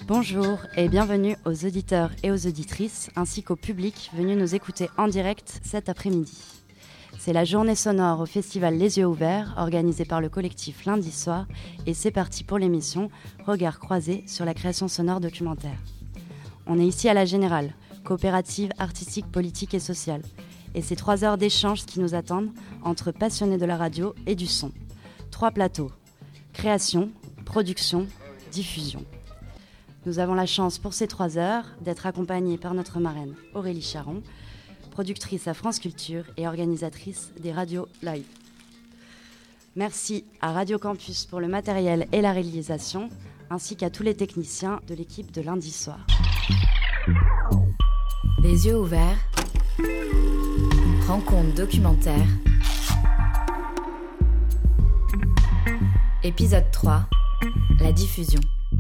Bonjour et bienvenue aux auditeurs et aux auditrices ainsi qu'au public venu nous écouter en direct cet après-midi. C'est la journée sonore au festival Les Yeux Ouverts organisée par le collectif Lundi Soir et c'est parti pour l'émission Regards croisés sur la création sonore documentaire. On est ici à la Générale, coopérative artistique, politique et sociale. Et c'est 3 heures d'échange qui nous attendent entre passionnés de la radio et du son. 3 plateaux, création, production, diffusion. Nous avons la chance pour ces 3 heures d'être accompagnés par notre marraine Aurélie Charon, productrice à France Culture et organisatrice des radios live. Merci à Radio Campus pour le matériel et la réalisation, ainsi qu'à tous les techniciens de l'équipe de Lundi Soir. Les yeux ouverts, rencontre documentaire, épisode 3, la diffusion.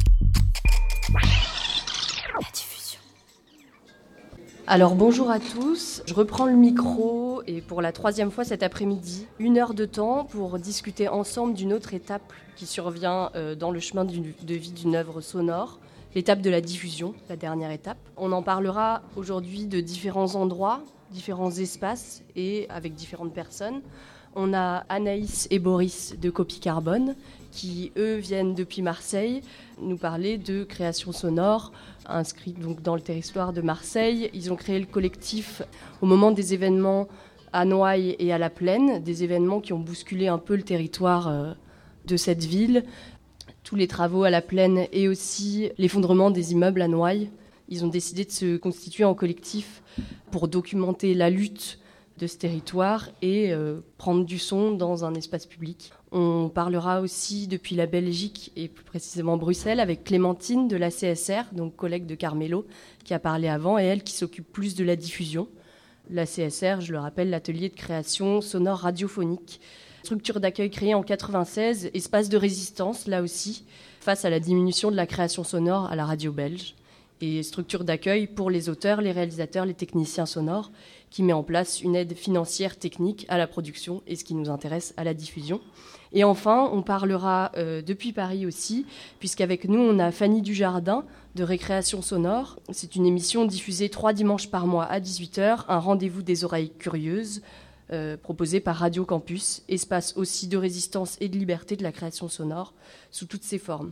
Alors bonjour à tous, je reprends le micro et pour la 3e fois cet après-midi, 1 heure de temps pour discuter ensemble d'une autre étape qui survient dans le chemin de vie d'une œuvre sonore, l'étape de la diffusion, la dernière étape. On en parlera aujourd'hui de différents endroits, différents espaces et avec différentes personnes. On a Anaïs et Boris de Copie Carbone qui, eux, viennent depuis Marseille nous parler de création sonore inscrits donc dans le territoire de Marseille. Ils ont créé le collectif au moment des événements à Noailles et à La Plaine, des événements qui ont bousculé un peu le territoire de cette ville. Tous les travaux à La Plaine et aussi l'effondrement des immeubles à Noailles. Ils ont décidé de se constituer en collectif pour documenter la lutte de ce territoire et prendre du son dans un espace public. On parlera aussi depuis la Belgique et plus précisément Bruxelles avec Clémentine de la CSR, donc collègue de Carmelo, qui a parlé avant et elle qui s'occupe plus de la diffusion. La CSR, je le rappelle, l'atelier de création sonore radiophonique. Structure d'accueil créée en 1996, espace de résistance là aussi, face à la diminution de la création sonore à la radio belge. Et structure d'accueil pour les auteurs, les réalisateurs, les techniciens sonores, qui met en place une aide financière technique à la production et ce qui nous intéresse à la diffusion. Et enfin, on parlera depuis Paris aussi, puisqu'avec nous, on a Fanny Dujardin de Récréation Sonore. C'est une émission diffusée 3 dimanches par mois à 18h, un rendez-vous des oreilles curieuses, proposé par Radio Campus, espace aussi de résistance et de liberté de la création sonore, sous toutes ses formes.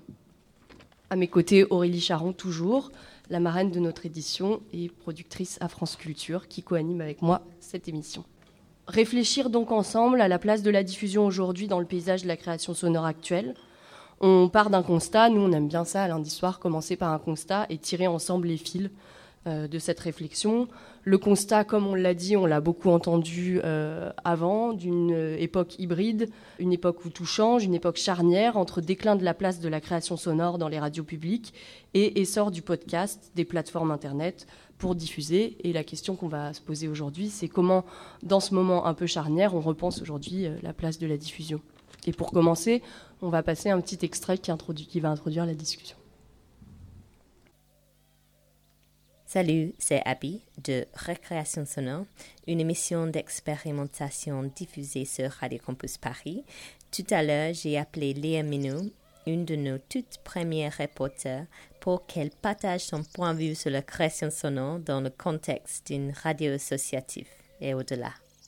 À mes côtés, Aurélie Charon, toujours, la marraine de notre édition et productrice à France Culture, qui co-anime avec moi cette émission. Réfléchir donc ensemble à la place de la diffusion aujourd'hui dans le paysage de la création sonore actuelle. On part d'un constat, nous on aime bien ça, Lundi Soir, commencer par un constat et tirer ensemble les fils de cette réflexion. Le constat, comme on l'a dit, on l'a beaucoup entendu avant, d'une époque hybride, une époque où tout change, une époque charnière entre déclin de la place de la création sonore dans les radios publiques et essor du podcast, des plateformes Internet pour diffuser. Et la question qu'on va se poser aujourd'hui, c'est comment, dans ce moment un peu charnière, on repense aujourd'hui la place de la diffusion. Et pour commencer, on va passer un petit extrait qui va introduire la discussion. Salut, c'est Abby de Récréation Sonore, une émission d'expérimentation diffusée sur Radio Campus Paris. Tout à l'heure, j'ai appelé Léa Minou, une de nos toutes premières reporters, pour qu'elle partage son point de vue sur la création sonore dans le contexte d'une radio associative et au-delà.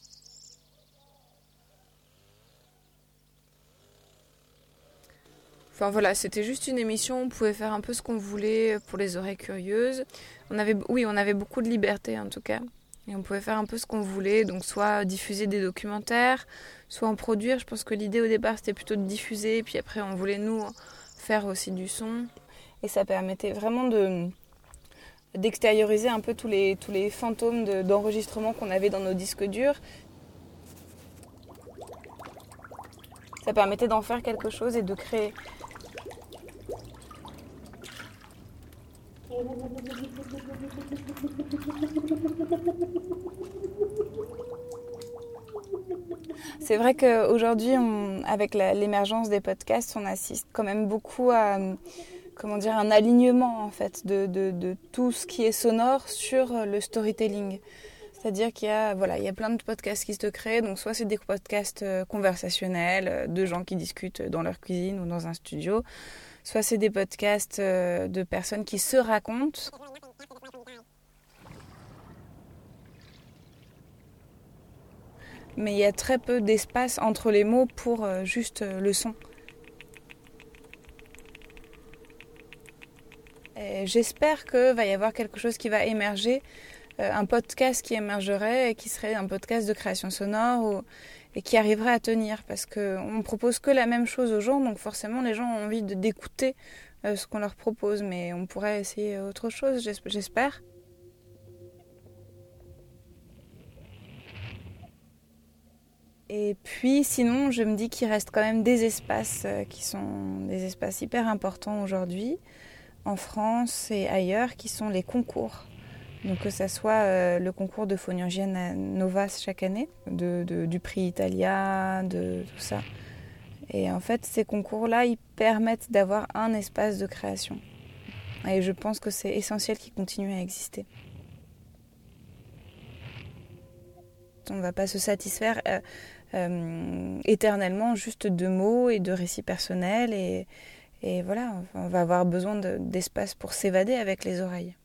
Enfin voilà, c'était juste une émission, on pouvait faire un peu ce qu'on voulait pour les oreilles curieuses. On avait beaucoup de liberté en tout cas. Et on pouvait faire un peu ce qu'on voulait, donc soit diffuser des documentaires, soit en produire. Je pense que l'idée au départ c'était plutôt de diffuser, puis après on voulait nous faire aussi du son. Et ça permettait vraiment d'extérioriser un peu tous les fantômes d'enregistrement qu'on avait dans nos disques durs. Ça permettait d'en faire quelque chose et de créer. C'est vrai qu'aujourd'hui, avec l'émergence des podcasts, on assiste quand même beaucoup à un alignement en fait, de tout ce qui est sonore sur le storytelling. C'est-à-dire qu'il y a plein de podcasts qui se créent. Donc soit c'est des podcasts conversationnels de gens qui discutent dans leur cuisine ou dans un studio, soit c'est des podcasts de personnes qui se racontent. Mais il y a très peu d'espace entre les mots pour juste le son. Et j'espère qu'il va y avoir quelque chose qui va émerger, un podcast qui émergerait et qui serait un podcast de création sonore et qui arriverait à tenir. Parce qu'on ne propose que la même chose aux gens, donc forcément les gens ont envie d'écouter ce qu'on leur propose. Mais on pourrait essayer autre chose, j'espère. Et puis sinon, je me dis qu'il reste quand même des espaces qui sont des espaces hyper importants aujourd'hui, en France et ailleurs, qui sont les concours. Donc que ça soit le concours de phonurgienne à Novas chaque année, du prix Italia, de tout ça. Et en fait, ces concours-là, ils permettent d'avoir un espace de création. Et je pense que c'est essentiel qu'ils continuent à exister. On ne va pas se satisfaire éternellement juste de mots et de récits personnels. Et voilà, on va avoir besoin d'espace pour s'évader avec les oreilles.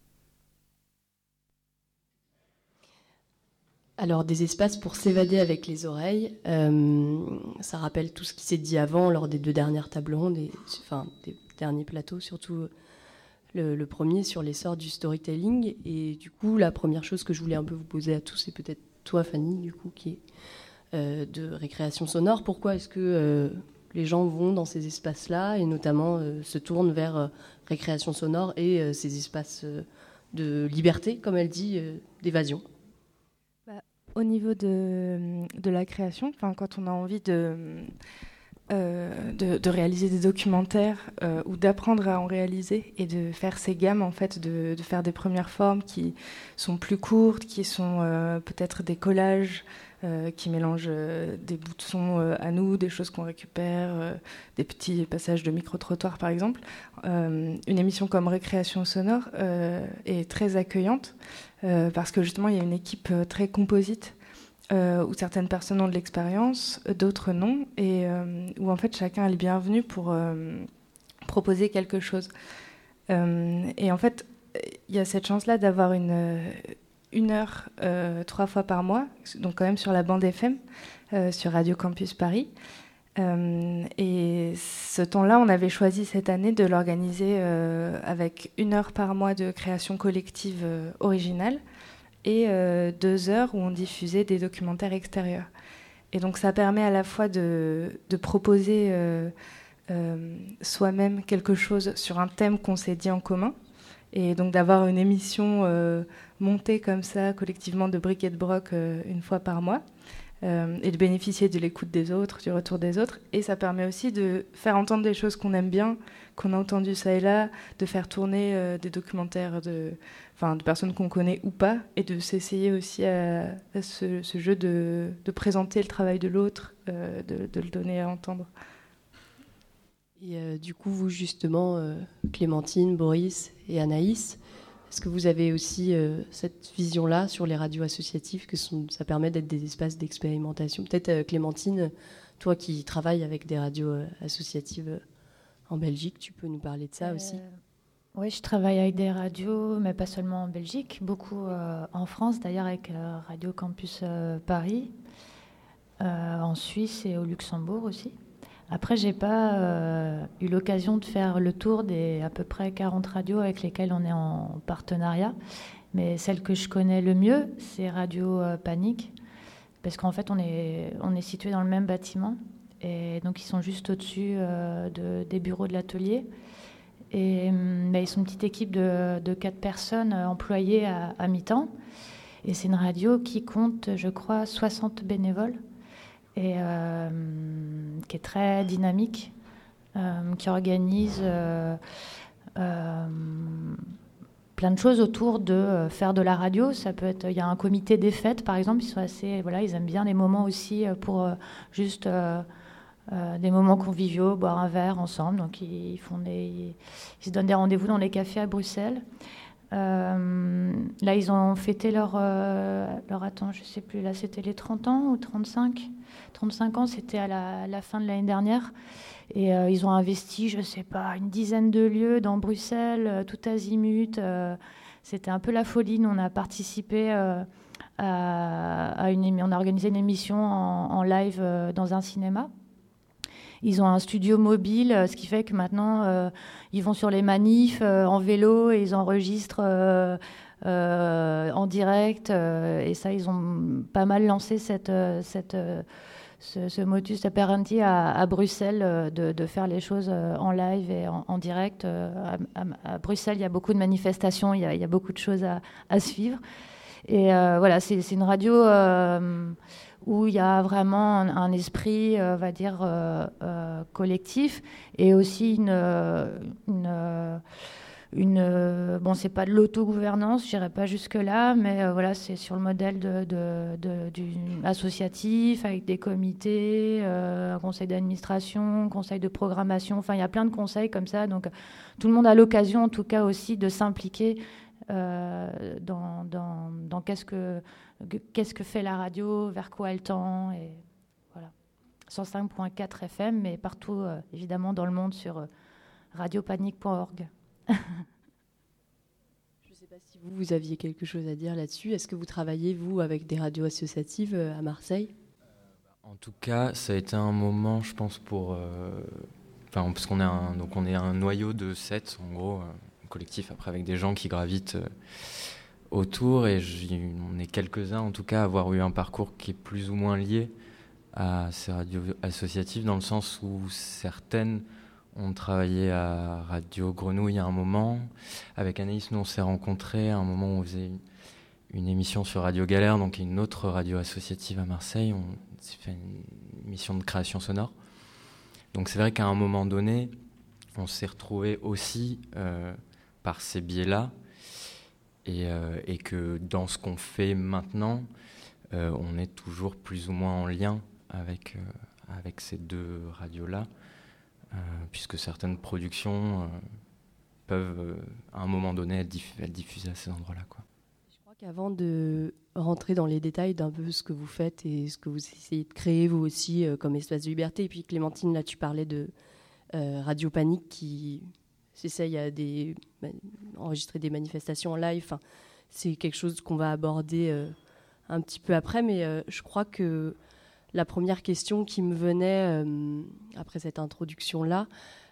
Alors, des espaces pour s'évader avec les oreilles, ça rappelle tout ce qui s'est dit avant lors des 2 dernières tables rondes, des derniers plateaux, surtout le premier sur l'essor du storytelling. Et du coup, la première chose que je voulais un peu vous poser à tous, c'est peut-être toi, Fanny, du coup, qui est de récréation sonore. Pourquoi est-ce que les gens vont dans ces espaces-là et notamment se tournent vers récréation sonore et ces espaces de liberté, comme elle dit, d'évasion? Au niveau de la création, quand on a envie de réaliser des documentaires ou d'apprendre à en réaliser et de faire ces gammes, en fait, de faire des premières formes qui sont plus courtes, qui sont peut-être des collages, qui mélangent des bouts de son à nous, des choses qu'on récupère, des petits passages de micro-trottoir par exemple. Une émission comme Récréation sonore est très accueillante parce que justement il y a une équipe très composite où certaines personnes ont de l'expérience, d'autres non, et où en fait chacun est le bienvenu pour proposer quelque chose. Et en fait, il y a cette chance-là d'avoir une heure 3 fois par mois, donc quand même sur la bande FM, sur Radio Campus Paris. Et ce temps-là, on avait choisi cette année de l'organiser avec 1 heure par mois de création collective originale et 2 heures où on diffusait des documentaires extérieurs. Et donc ça permet à la fois de proposer soi-même quelque chose sur un thème qu'on s'est dit en commun, et donc d'avoir une émission montée comme ça, collectivement, de bric et de broc 1 fois par mois, et de bénéficier de l'écoute des autres, du retour des autres. Et ça permet aussi de faire entendre des choses qu'on aime bien, qu'on a entendues ça et là, de faire tourner des documentaires de personnes qu'on connaît ou pas, et de s'essayer aussi à ce jeu de présenter le travail de l'autre, de le donner à entendre. Et du coup, vous justement, Clémentine, Boris et Anaïs, est-ce que vous avez aussi cette vision-là sur les radios associatives, ça permet d'être des espaces d'expérimentation? Peut-être Clémentine, toi qui travailles avec des radios associatives en Belgique, tu peux nous parler de ça aussi? Oui, je travaille avec des radios, mais pas seulement en Belgique, beaucoup en France, d'ailleurs avec Radio Campus Paris, en Suisse et au Luxembourg aussi. Après, j'ai pas eu l'occasion de faire le tour des à peu près 40 radios avec lesquelles on est en partenariat. Mais celle que je connais le mieux, c'est Radio Panique, parce qu'en fait, on est situé dans le même bâtiment. Et donc, ils sont juste au-dessus des bureaux de l'atelier. Et ils sont une petite équipe de 4 personnes employées à mi-temps. Et c'est une radio qui compte, je crois, 60 bénévoles. Et qui est très dynamique, qui organise plein de choses autour de faire de la radio. Ça peut être, il y a un comité des fêtes, par exemple, ils sont assez, ils aiment bien les moments aussi pour juste des moments conviviaux, boire un verre ensemble. Donc ils se donnent des rendez-vous dans les cafés à Bruxelles. Là, ils ont fêté attends, je sais plus, là, c'était les 30 ans ou 35 ans, c'était à la fin de l'année dernière. Et ils ont investi, je sais pas, une dizaine de lieux dans Bruxelles, tout azimut. C'était un peu la folie. Nous, on a participé on a organisé une émission en live dans un cinéma. Ils ont un studio mobile, ce qui fait que maintenant, ils vont sur les manifs en vélo et ils enregistrent en direct. Et ça, ils ont pas mal lancé ce modus operandi à Bruxelles de faire les choses en live et en direct. À Bruxelles, il y a beaucoup de manifestations, il y a beaucoup de choses à suivre. Et voilà, c'est une radio où il y a vraiment un esprit, on va dire, collectif, et aussi bon, c'est pas de l'autogouvernance, je dirais pas jusque-là, mais voilà, c'est sur le modèle du associatif, avec des comités, un conseil d'administration, conseil de programmation, enfin, il y a plein de conseils comme ça, donc tout le monde a l'occasion, en tout cas, aussi de s'impliquer dans qu'est-ce que fait la radio, vers quoi elle tend, et voilà. 105.4 FM, mais partout, évidemment, dans le monde, sur radiopanique.org. Je ne sais pas si vous aviez quelque chose à dire là-dessus. Est-ce que vous travaillez, vous, avec des radios associatives à Marseille ? En tout cas, ça a été un moment, je pense, parce qu'on est un noyau de 7, en gros, collectif, après avec des gens qui gravitent autour, et on est quelques-uns en tout cas à avoir eu un parcours qui est plus ou moins lié à ces radios associatives, dans le sens où certaines ont travaillé à Radio Grenouille à un moment. Avec Anaïs, nous on s'est rencontrés à un moment où on faisait une émission sur Radio Galère, donc une autre radio associative à Marseille. On s'est fait une émission de création sonore. Donc c'est vrai qu'à un moment donné, on s'est retrouvés aussi par ces biais-là, et que dans ce qu'on fait maintenant, on est toujours plus ou moins en lien avec ces deux radios-là, puisque certaines productions peuvent, à un moment donné, être diffusées à ces endroits-là, quoi. Je crois qu'avant de rentrer dans les détails d'un peu ce que vous faites et ce que vous essayez de créer, vous aussi, comme espace de liberté, et puis Clémentine, là, tu parlais de Radio Panique qui s'essaye à enregistrer des manifestations en live. Enfin, c'est quelque chose qu'on va aborder un petit peu après, mais je crois que la première question qui me venait après cette introduction-là,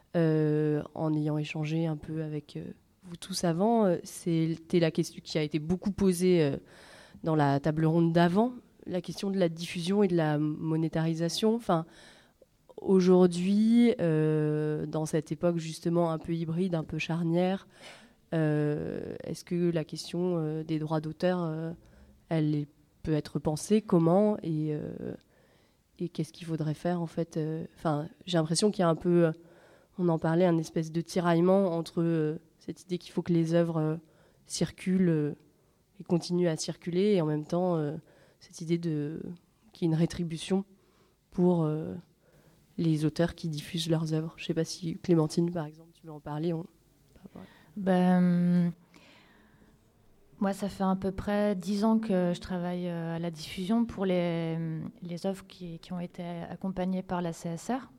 en ayant échangé un peu avec vous tous avant, c'était la question qui a été beaucoup posée dans la table ronde d'avant, la question de la diffusion et de la monétarisation. Enfin, aujourd'hui, dans cette époque justement un peu hybride, un peu charnière, est-ce que la question des droits d'auteur, elle peut être pensée comment, et qu'est-ce qu'il faudrait faire en fait. J'ai l'impression qu'il y a un peu, on en parlait, un espèce de tiraillement entre cette idée qu'il faut que les œuvres circulent et continuent à circuler, et en même temps cette idée qu'il y ait une rétribution pour les auteurs qui diffusent leurs œuvres. Je ne sais pas si Clémentine, par exemple, tu veux en parler. Moi, ça fait à peu près 10 ans que je travaille à la diffusion pour les œuvres qui ont été accompagnées par la CSR.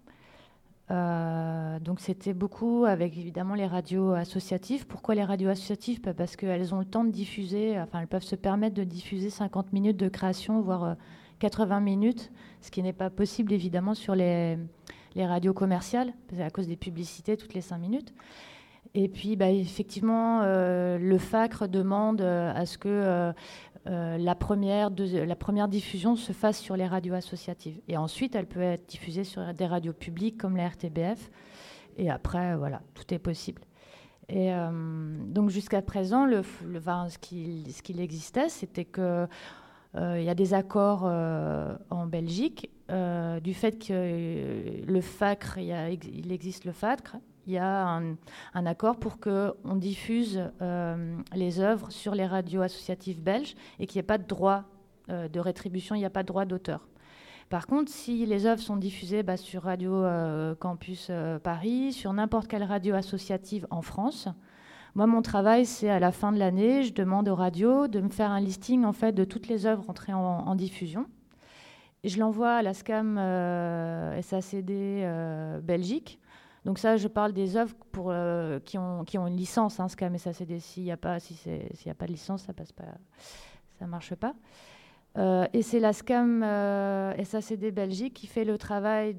Donc c'était beaucoup avec évidemment les radios associatives. Pourquoi les radios associatives ? Parce qu'elles ont le temps de diffuser, elles peuvent se permettre de diffuser 50 minutes de création, voire 80 minutes, ce qui n'est pas possible évidemment sur les radios commerciales, à cause des publicités toutes les 5 minutes. Et puis effectivement, le FACRE demande à ce que la première diffusion se fasse sur les radios associatives. Et ensuite, elle peut être diffusée sur des radios publiques comme la RTBF. Et après, voilà, tout est possible. Et donc jusqu'à présent, ce qu'il existait, c'était que il y a des accords en Belgique du fait que le FACRE, il existe le FACRE. Il y a un accord pour qu'on diffuse les œuvres sur les radios associatives belges et qu'il n'y ait pas de droit de rétribution, il n'y a pas de droit d'auteur. Par contre, si les œuvres sont diffusées sur Radio Campus Paris, sur n'importe quelle radio associative en France, Moi, mon travail, c'est à la fin de l'année, je demande aux radios de me faire un listing en fait, de toutes les œuvres entrées en diffusion. Et je l'envoie à la SCAM SACD Belgique. Donc ça, je parle des œuvres qui ont une licence, hein, SCAM SACD. S'il n'y a pas de licence, ça marche pas. Et c'est la SCAM SACD Belgique qui fait le travail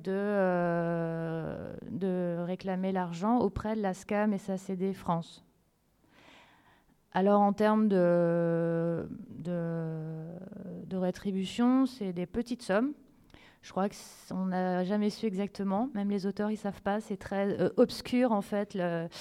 de réclamer l'argent auprès de la SCAM SACD France. Alors en termes de rétribution, c'est des petites sommes. Je crois qu'on n'a jamais su exactement, même les auteurs ils savent pas. C'est très obscur en fait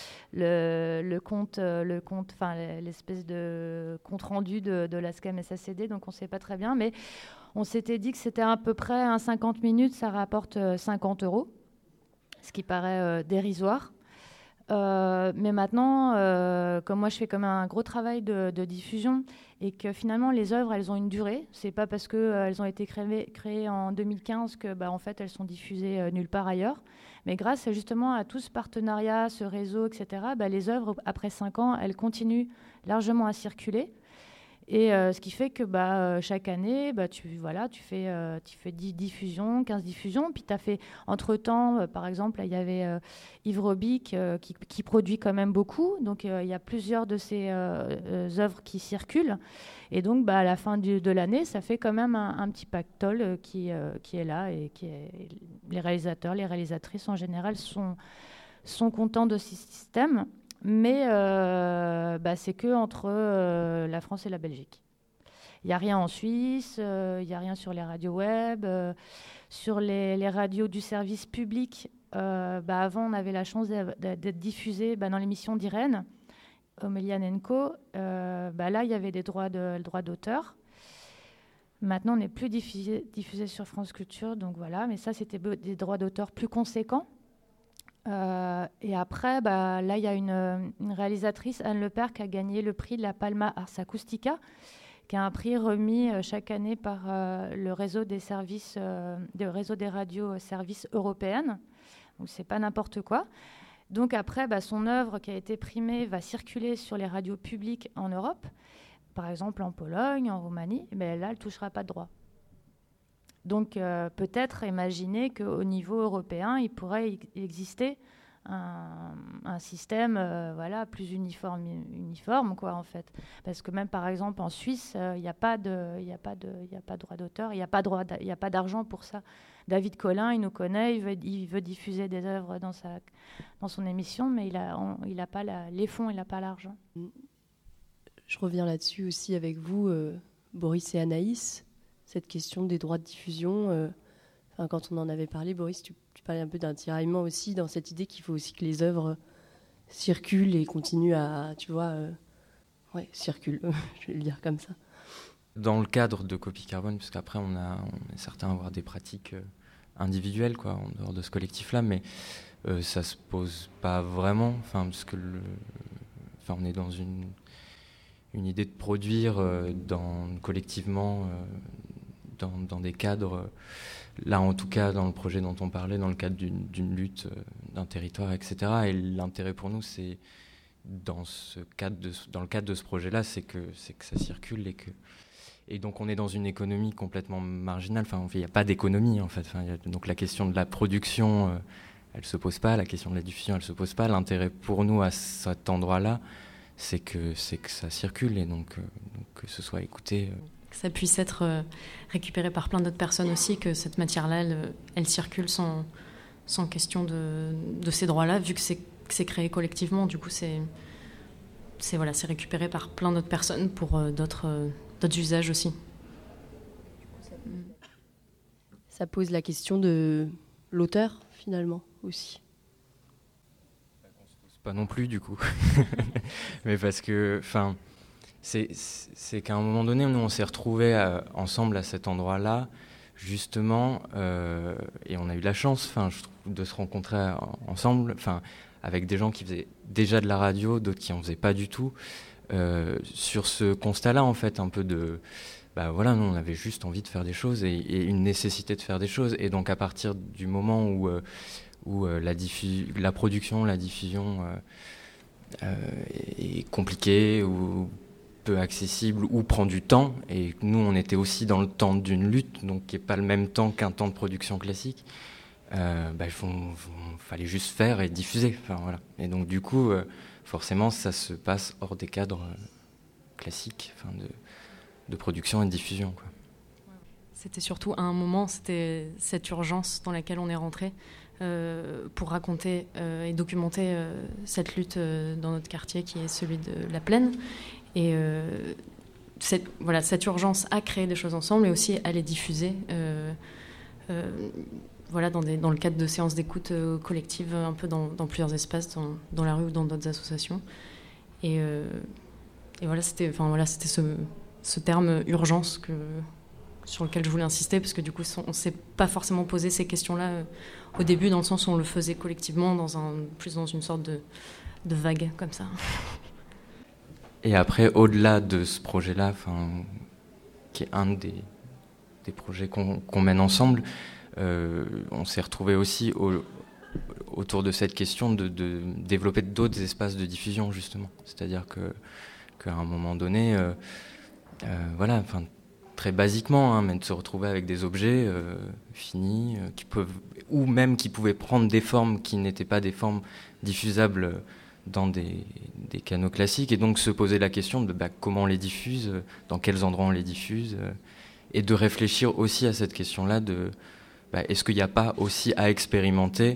le compte, enfin l'espèce de compte rendu de la SCAM SACD, donc on ne sait pas très bien. Mais on s'était dit que c'était à peu près 50 minutes, ça rapporte 50 €, ce qui paraît dérisoire. Mais maintenant, comme moi je fais comme un gros travail de diffusion et que finalement les œuvres elles ont une durée, c'est pas parce qu'elles ont été créées en 2015 que en fait elles sont diffusées nulle part ailleurs. Mais grâce justement à tout ce partenariat, ce réseau, etc., les œuvres après 5 ans elles continuent largement à circuler. Et ce qui fait que chaque année, tu fais 10 diffusions, 15 diffusions. Puis tu as fait, entre-temps, par exemple, il y avait Yves Robic qui produit quand même beaucoup. Donc il y a plusieurs de ces œuvres qui circulent. Et donc à la fin de l'année, ça fait quand même un petit pactole qui est là. Et les réalisateurs, les réalisatrices en général sont contents de ce système. Mais c'est que entre la France et la Belgique. Il n'y a rien en Suisse, il n'y a rien sur les radios web, sur les radios du service public. Avant, on avait la chance d'être diffusé dans l'émission d'Irène, Omelian & Co. Là, il y avait des droits d'auteur. Maintenant, on n'est plus diffusé sur France Culture, donc voilà. Mais ça, c'était des droits d'auteur plus conséquents. Et après, là, il y a une réalisatrice, Anne Lepère, qui a gagné le prix de la Palma Ars Acustica, qui est un prix remis chaque année par le réseau des radios services européennes. Donc, c'est pas n'importe quoi. Donc après, son œuvre qui a été primée va circuler sur les radios publiques en Europe, par exemple en Pologne, en Roumanie. Mais là, elle ne touchera pas de droit. Donc peut-être imaginer qu'au niveau européen, il pourrait exister un système plus uniforme quoi, en fait. Parce que même par exemple en Suisse, il n'y a pas de droit d'auteur, il n'y a pas d'argent pour ça. David Collin, il nous connaît, il veut diffuser des œuvres dans son émission, mais il n'a pas les fonds, il n'a pas l'argent. Je reviens là-dessus aussi avec vous, Boris et Anaïs. Cette question des droits de diffusion, quand on en avait parlé, Boris, tu parlais un peu d'un tiraillement aussi, dans cette idée qu'il faut aussi que les œuvres circulent et continuent à, circulent, je vais le dire comme ça. Dans le cadre de Copie Carbone, parce qu'après on est certains à avoir des pratiques individuelles, quoi, en dehors de ce collectif-là, mais ça se pose pas vraiment, parce que on est dans une idée de produire collectivement dans des cadres, là en tout cas dans le projet dont on parlait, dans le cadre d'une lutte d'un territoire, etc. Et l'intérêt pour nous, c'est dans le cadre de ce projet-là, c'est que ça circule et donc on est dans une économie complètement marginale. Il n'y a pas d'économie en fait. Donc la question de la production, elle se pose pas. La question de la diffusion, elle se pose pas. L'intérêt pour nous à cet endroit-là, c'est que ça circule et donc que ce soit écouté. Que ça puisse être récupéré par plein d'autres personnes aussi, que cette matière-là, elle circule sans question de ces droits-là, vu que c'est créé collectivement. Du coup, c'est récupéré par plein d'autres personnes pour d'autres usages aussi. Ça pose la question de l'auteur, finalement, aussi. Pas non plus, du coup. Mais parce que, c'est qu'à un moment donné, nous, on s'est retrouvés ensemble à cet endroit-là, justement, et on a eu la chance, je trouve, de se rencontrer ensemble, avec des gens qui faisaient déjà de la radio, d'autres qui en faisaient pas du tout, sur ce constat-là, en fait, un peu de... nous, on avait juste envie de faire des choses et une nécessité de faire des choses. Et donc, à partir du moment où la production, la diffusion est compliqué ou peu accessible ou prend du temps. Et nous, on était aussi dans le temps d'une lutte, donc qui n'est pas le même temps qu'un temps de production classique. Fallait juste faire et diffuser. Enfin, voilà. Et donc, du coup, forcément, ça se passe hors des cadres classiques de production et de diffusion, quoi. C'était surtout à un moment, c'était cette urgence dans laquelle on est rentré pour raconter et documenter cette lutte dans notre quartier qui est celui de la Plaine. Et cette urgence à créer des choses ensemble et aussi à les diffuser dans le cadre de séances d'écoute collectives un peu dans plusieurs espaces, dans la rue ou dans d'autres associations. Et voilà, c'était ce terme urgence sur lequel je voulais insister, parce que du coup, on ne s'est pas forcément posé ces questions-là au début, dans le sens où on le faisait collectivement, plus dans une sorte de vague, comme ça. Et après, au-delà de ce projet-là, qui est un des projets qu'on mène ensemble, on s'est retrouvé aussi autour de cette question de développer d'autres espaces de diffusion, justement. C'est-à-dire qu'à un moment donné, très basiquement, mais de se retrouver avec des objets finis, qui pouvaient prendre des formes qui n'étaient pas des formes diffusables dans des canaux classiques, et donc se poser la question de comment on les diffuse, dans quels endroits on les diffuse, et de réfléchir aussi à cette question-là de est-ce qu'il n'y a pas aussi à expérimenter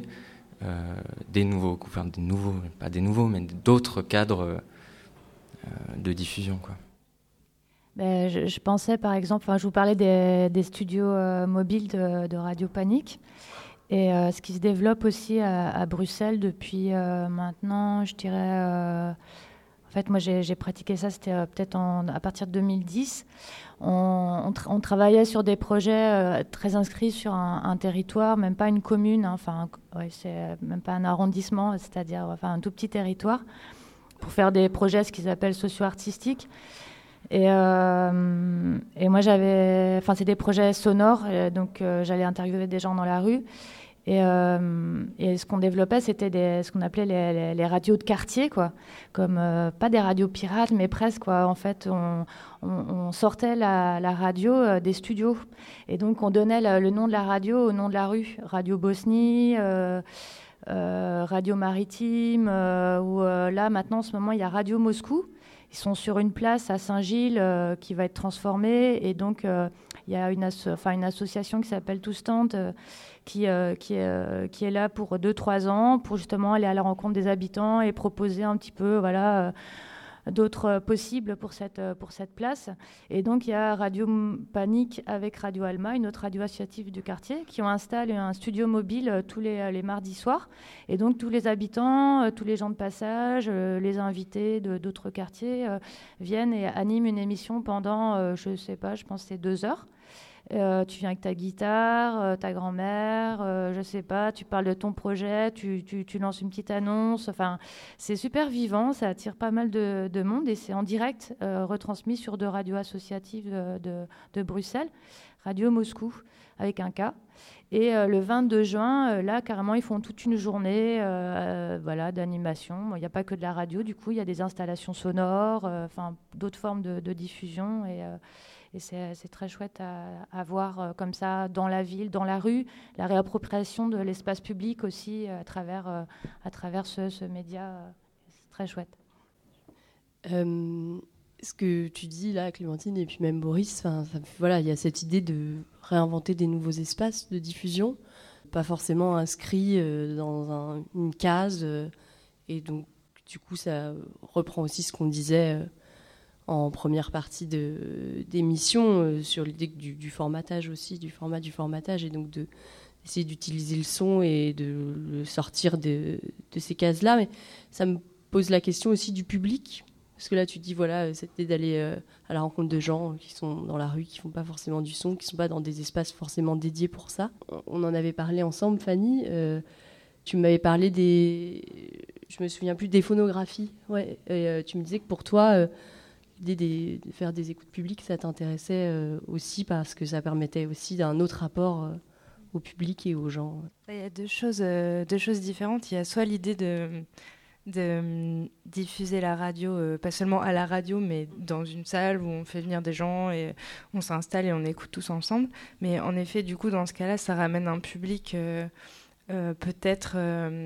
d'autres cadres de diffusion, quoi. Je pensais par exemple, je vous parlais des studios mobiles de Radio Panique. Et ce qui se développe aussi à Bruxelles depuis maintenant, je dirais... en fait, moi, j'ai pratiqué ça, c'était peut-être à partir de 2010. On travaillait sur des projets très inscrits sur un territoire, même pas une commune, c'est même pas un arrondissement, c'est-à-dire un tout petit territoire, pour faire des projets, ce qu'ils appellent socio-artistiques. Et moi, c'est des projets sonores, donc j'allais interviewer des gens dans la rue. Et ce qu'on développait, c'était ce qu'on appelait les radios de quartier, quoi. Comme, pas des radios pirates, mais presque, quoi. En fait, on sortait la radio des studios. Et donc, on donnait le nom de la radio au nom de la rue. Radio Bosnie, Radio Maritime, ou là, maintenant, en ce moment, il y a Radio Moscou. Ils sont sur une place à Saint-Gilles qui va être transformée. Et donc, il y a une association qui s'appelle Tout Stand qui est là pour 2-3 ans pour justement aller à la rencontre des habitants et proposer un petit peu d'autres possibles pour cette place. Et donc, il y a Radio Panique avec Radio Alma, une autre radio associative du quartier, qui ont installé un studio mobile tous les mardis soirs. Et donc, tous les habitants, tous les gens de passage, les invités d'autres quartiers viennent et animent une émission pendant, je pense que c'est 2 heures. Tu viens avec ta guitare, ta grand-mère, je sais pas, tu parles de ton projet, tu lances une petite annonce. Enfin, c'est super vivant, ça attire pas mal de monde et c'est en direct retransmis sur 2 radios associatives de Bruxelles, Radio Moscou avec un K. Et le 22 juin, là, carrément, ils font toute une journée d'animation. Il n'y a pas que de la radio, du coup, il y a des installations sonores, d'autres formes de diffusion. Et c'est très chouette à voir comme ça dans la ville, dans la rue, la réappropriation de l'espace public aussi à travers ce média. C'est très chouette. Ce que tu dis là, Clémentine, et puis même Boris, il y a cette idée de réinventer des nouveaux espaces de diffusion, pas forcément inscrits dans une case. Et donc, du coup, ça reprend aussi ce qu'on disait en première partie d'émission sur l'idée du formatage aussi, du formatage, et donc d'essayer d'utiliser le son et de le sortir de ces cases-là. Mais ça me pose la question aussi du public, parce que là tu dis c'était d'aller à la rencontre de gens qui sont dans la rue, qui font pas forcément du son, qui sont pas dans des espaces forcément dédiés pour ça. On en avait parlé ensemble, Fanny. Tu m'avais parlé je me souviens plus, des phonographies. Ouais. Et tu me disais que pour toi l'idée de faire des écoutes publiques, ça t'intéressait aussi parce que ça permettait aussi d'un autre rapport au public et aux gens. Il y a deux choses différentes. Il y a soit l'idée de diffuser la radio, pas seulement à la radio, mais dans une salle où on fait venir des gens et on s'installe et on écoute tous ensemble. Mais en effet, du coup, dans ce cas-là, ça ramène un public peut-être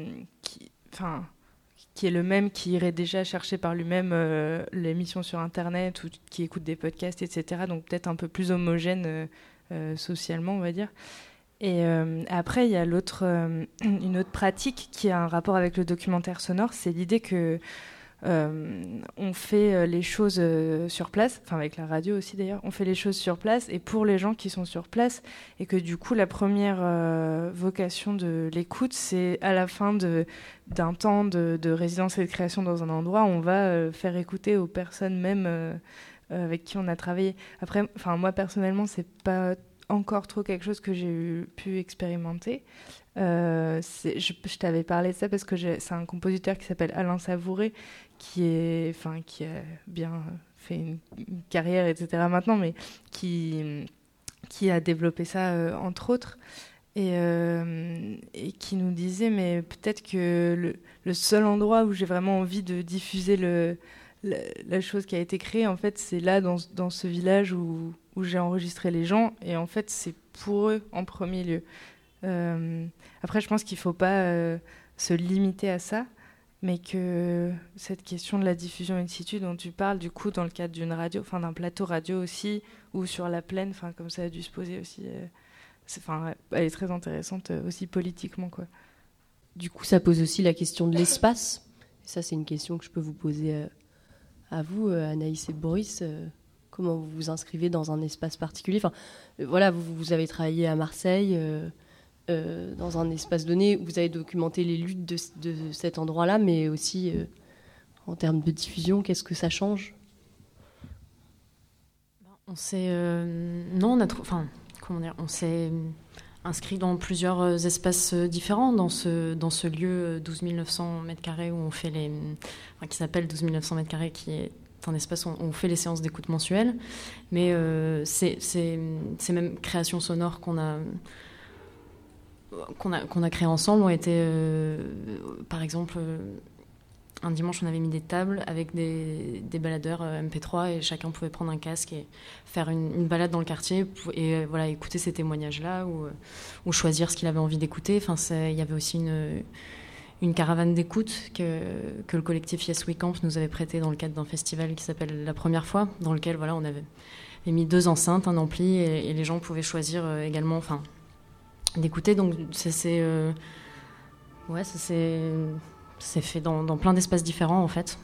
qui est le même, qui irait déjà chercher par lui-même l'émission sur Internet ou qui écoute des podcasts, etc. Donc peut-être un peu plus homogène socialement, on va dire. Et après, il y a une autre pratique qui a un rapport avec le documentaire sonore, c'est l'idée que on fait les choses sur place, enfin avec la radio aussi d'ailleurs, on fait les choses sur place et pour les gens qui sont sur place, et que du coup la première vocation de l'écoute, c'est à la fin d'un temps de résidence et de création dans un endroit, on va faire écouter aux personnes même avec qui on a travaillé. Après, moi personnellement, c'est pas encore trop quelque chose que j'ai pu expérimenter. Je t'avais parlé de ça parce que c'est un compositeur qui s'appelle Alain Savouré qui a bien fait une carrière, etc. maintenant, mais qui a développé ça entre autres et qui nous disait mais peut-être que le seul endroit où j'ai vraiment envie de diffuser la chose qui a été créée, en fait, c'est là dans ce village où j'ai enregistré les gens, et en fait c'est pour eux en premier lieu. Après, je pense qu'il ne faut pas se limiter à ça, mais que cette question de la diffusion in situ dont tu parles, du coup, dans le cadre d'une radio, d'un plateau radio aussi, ou sur la plaine, comme ça a dû se poser aussi, elle est très intéressante aussi politiquement, quoi. Du coup, ça pose aussi la question de l'espace. Ça, c'est une question que je peux vous poser à vous, Anaïs et Boris. Comment vous vous inscrivez dans un espace particulier ? Voilà, vous avez travaillé à Marseille, dans un espace donné, vous avez documenté les luttes de cet endroit-là, mais aussi en termes de diffusion, qu'est-ce que ça change ? On s'est on s'est inscrit dans plusieurs espaces différents dans ce lieu 12 900 m² où on fait qui s'appelle 12 900 m², qui est un espace où on fait les séances d'écoute mensuelles, mais ces mêmes créations sonores qu'on a créées ensemble ont été, par exemple, un dimanche on avait mis des tables avec des baladeurs MP3 et chacun pouvait prendre un casque et faire une balade dans le quartier et voilà, écouter ces témoignages-là ou choisir ce qu'il avait envie d'écouter. Il y avait aussi une caravane d'écoute que le collectif Yes We Camp nous avait prêté dans le cadre d'un festival qui s'appelle La Première Fois, dans lequel voilà, on avait mis 2 enceintes, un ampli, et les gens pouvaient choisir également d'écouter. Donc ça s'est fait dans plein d'espaces différents, en fait.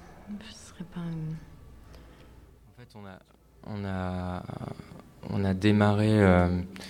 En fait, on a démarré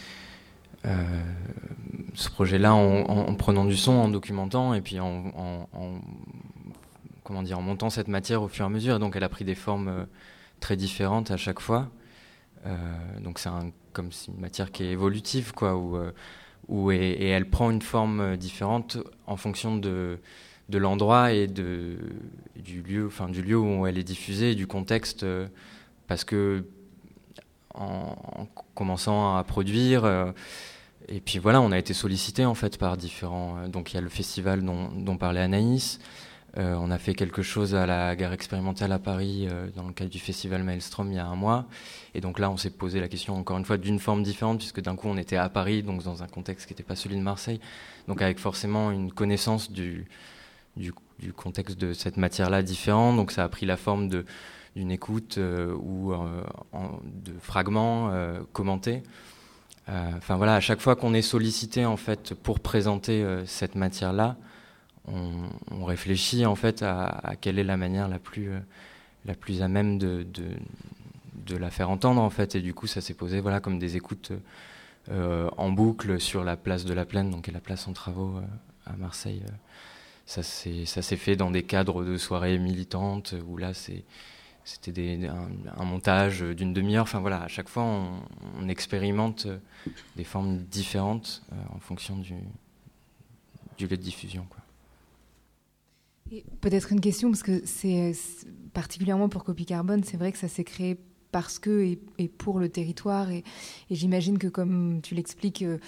ce projet-là en prenant du son, en documentant, et puis en montant cette matière au fur et à mesure. Et donc elle a pris des formes très différentes à chaque fois. Donc c'est comme une matière qui est évolutive, quoi, et elle prend une forme différente en fonction de l'endroit et du lieu où elle est diffusée et du contexte, parce que en commençant à produire, et puis voilà, on a été sollicité en fait par différents. Donc il y a le festival dont parlait Anaïs. On a fait quelque chose à la Gare Expérimentale à Paris dans le cadre du festival Maelstrom il y a 1 mois. Et donc là, on s'est posé la question encore une fois d'une forme différente, puisque d'un coup on était à Paris, donc dans un contexte qui n'était pas celui de Marseille, donc avec forcément une connaissance du contexte de cette matière-là différente. Donc ça a pris la forme d'une écoute ou de fragments commentés. Voilà, à chaque fois qu'on est sollicité en fait pour présenter cette matière-là, on réfléchit en fait à quelle est la manière la plus à même de la faire entendre en fait. Et du coup, ça s'est posé voilà comme des écoutes en boucle sur la place de la Plaine, donc qui est la place en travaux à Marseille. Ça s'est fait dans des cadres de soirées militantes où là c'était un montage d'une demi-heure. Enfin voilà, à chaque fois on expérimente des formes différentes en fonction du lieu de diffusion, quoi. Et peut-être une question, parce que c'est particulièrement pour Copie Carbone, c'est vrai que ça s'est créé parce que et pour le territoire, et j'imagine que comme tu l'expliques,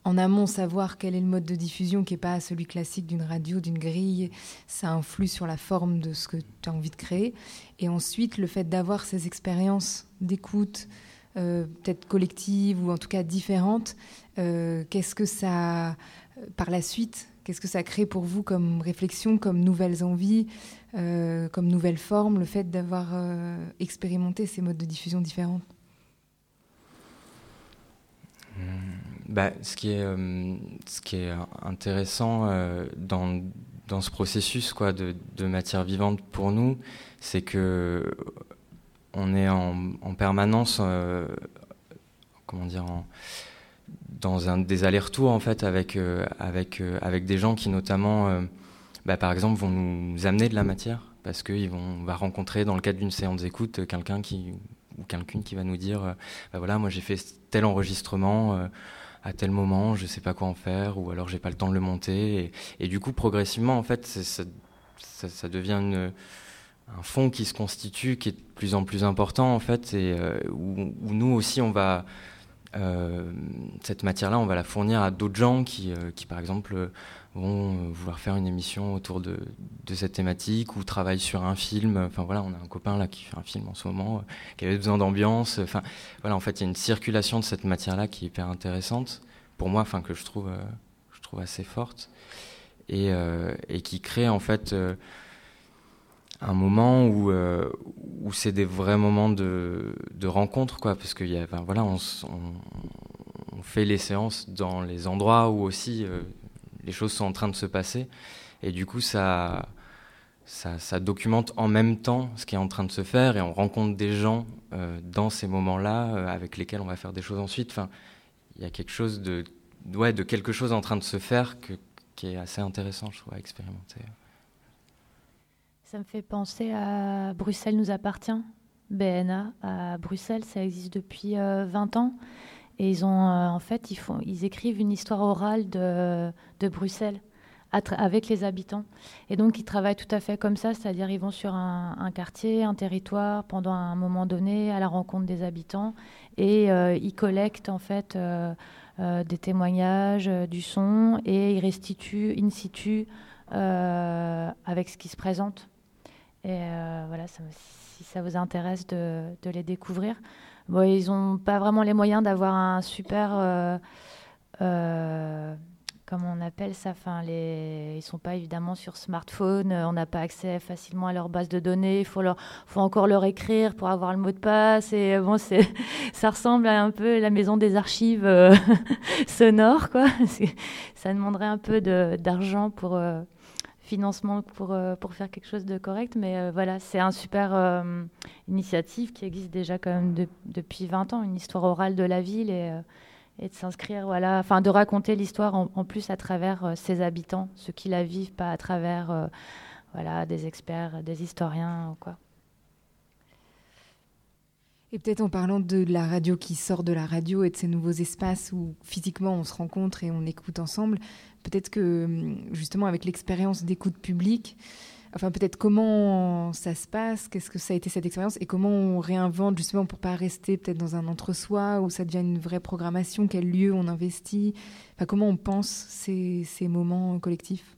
en amont savoir quel est le mode de diffusion qui n'est pas celui classique d'une radio, d'une grille, ça influe sur la forme de ce que tu as envie de créer. Et ensuite, le fait d'avoir ces expériences d'écoute, peut-être collectives ou en tout cas différentes, qu'est-ce que ça, par la suite, qu'est-ce que ça crée pour vous comme réflexion, comme nouvelles envies, comme nouvelles formes, le fait d'avoir expérimenté ces modes de diffusion différents? Ce qui est intéressant dans ce processus de matière vivante pour nous, c'est que on est en permanence dans des allers-retours en fait avec des gens qui notamment par exemple vont nous amener de la matière parce on va rencontrer dans le cadre d'une séance d'écoute quelqu'une qui va nous dire voilà, moi j'ai fait tel enregistrement à tel moment, je sais pas quoi en faire, ou alors j'ai pas le temps de le monter, et du coup progressivement en fait ça devient un fond qui se constitue, qui est de plus en plus important en fait, et où nous aussi on va cette matière-là, on va la fournir à d'autres gens qui par exemple vont vouloir faire une émission autour de cette thématique ou travaillent sur un film. Enfin voilà, on a un copain là qui fait un film en ce moment, qui avait besoin d'ambiance. Enfin voilà, en fait, il y a une circulation de cette matière-là qui est hyper intéressante pour moi, enfin que je trouve assez forte et qui crée en fait un moment où c'est des vrais moments de rencontre, quoi, parce que on fait les séances dans les endroits où aussi les choses sont en train de se passer, et du coup ça documente en même temps ce qui est en train de se faire, et on rencontre des gens dans ces moments-là avec lesquels on va faire des choses ensuite. Enfin, il y a quelque chose de quelque chose en train de se faire qui est assez intéressant, je trouve, à expérimenter. Ça me fait penser à Bruxelles nous appartient, BNA à Bruxelles, ça existe depuis 20 ans. Et ils écrivent une histoire orale de Bruxelles avec les habitants. Et donc, ils travaillent tout à fait comme ça, c'est-à-dire ils vont sur un quartier, un territoire, pendant un moment donné, à la rencontre des habitants, et ils collectent en fait des témoignages, du son, et ils restituent in situ avec ce qui se présente. Et voilà, si ça vous intéresse de les découvrir. Bon, ils n'ont pas vraiment les moyens d'avoir un super... comment on appelle ça, ils ne sont pas évidemment sur smartphone, on n'a pas accès facilement à leur base de données, il faut encore leur écrire pour avoir le mot de passe, et bon, ça ressemble à un peu la maison des archives sonores, quoi. Ça demanderait un peu d'argent pour financement pour faire quelque chose de correct, mais voilà, c'est un super initiative qui existe déjà quand même depuis 20 ans, une histoire orale de la ville, et de s'inscrire, voilà, enfin de raconter l'histoire en plus à travers ses habitants, ceux qui la vivent, pas à travers des experts, des historiens ou quoi. Et peut-être en parlant de la radio qui sort de la radio et de ces nouveaux espaces où physiquement on se rencontre et on écoute ensemble, peut-être que justement avec l'expérience d'écoute publique, enfin peut-être comment ça se passe, qu'est-ce que ça a été cette expérience, et comment on réinvente justement pour pas rester peut-être dans un entre-soi où ça devient une vraie programmation, quel lieu on investit, enfin comment on pense ces moments collectifs.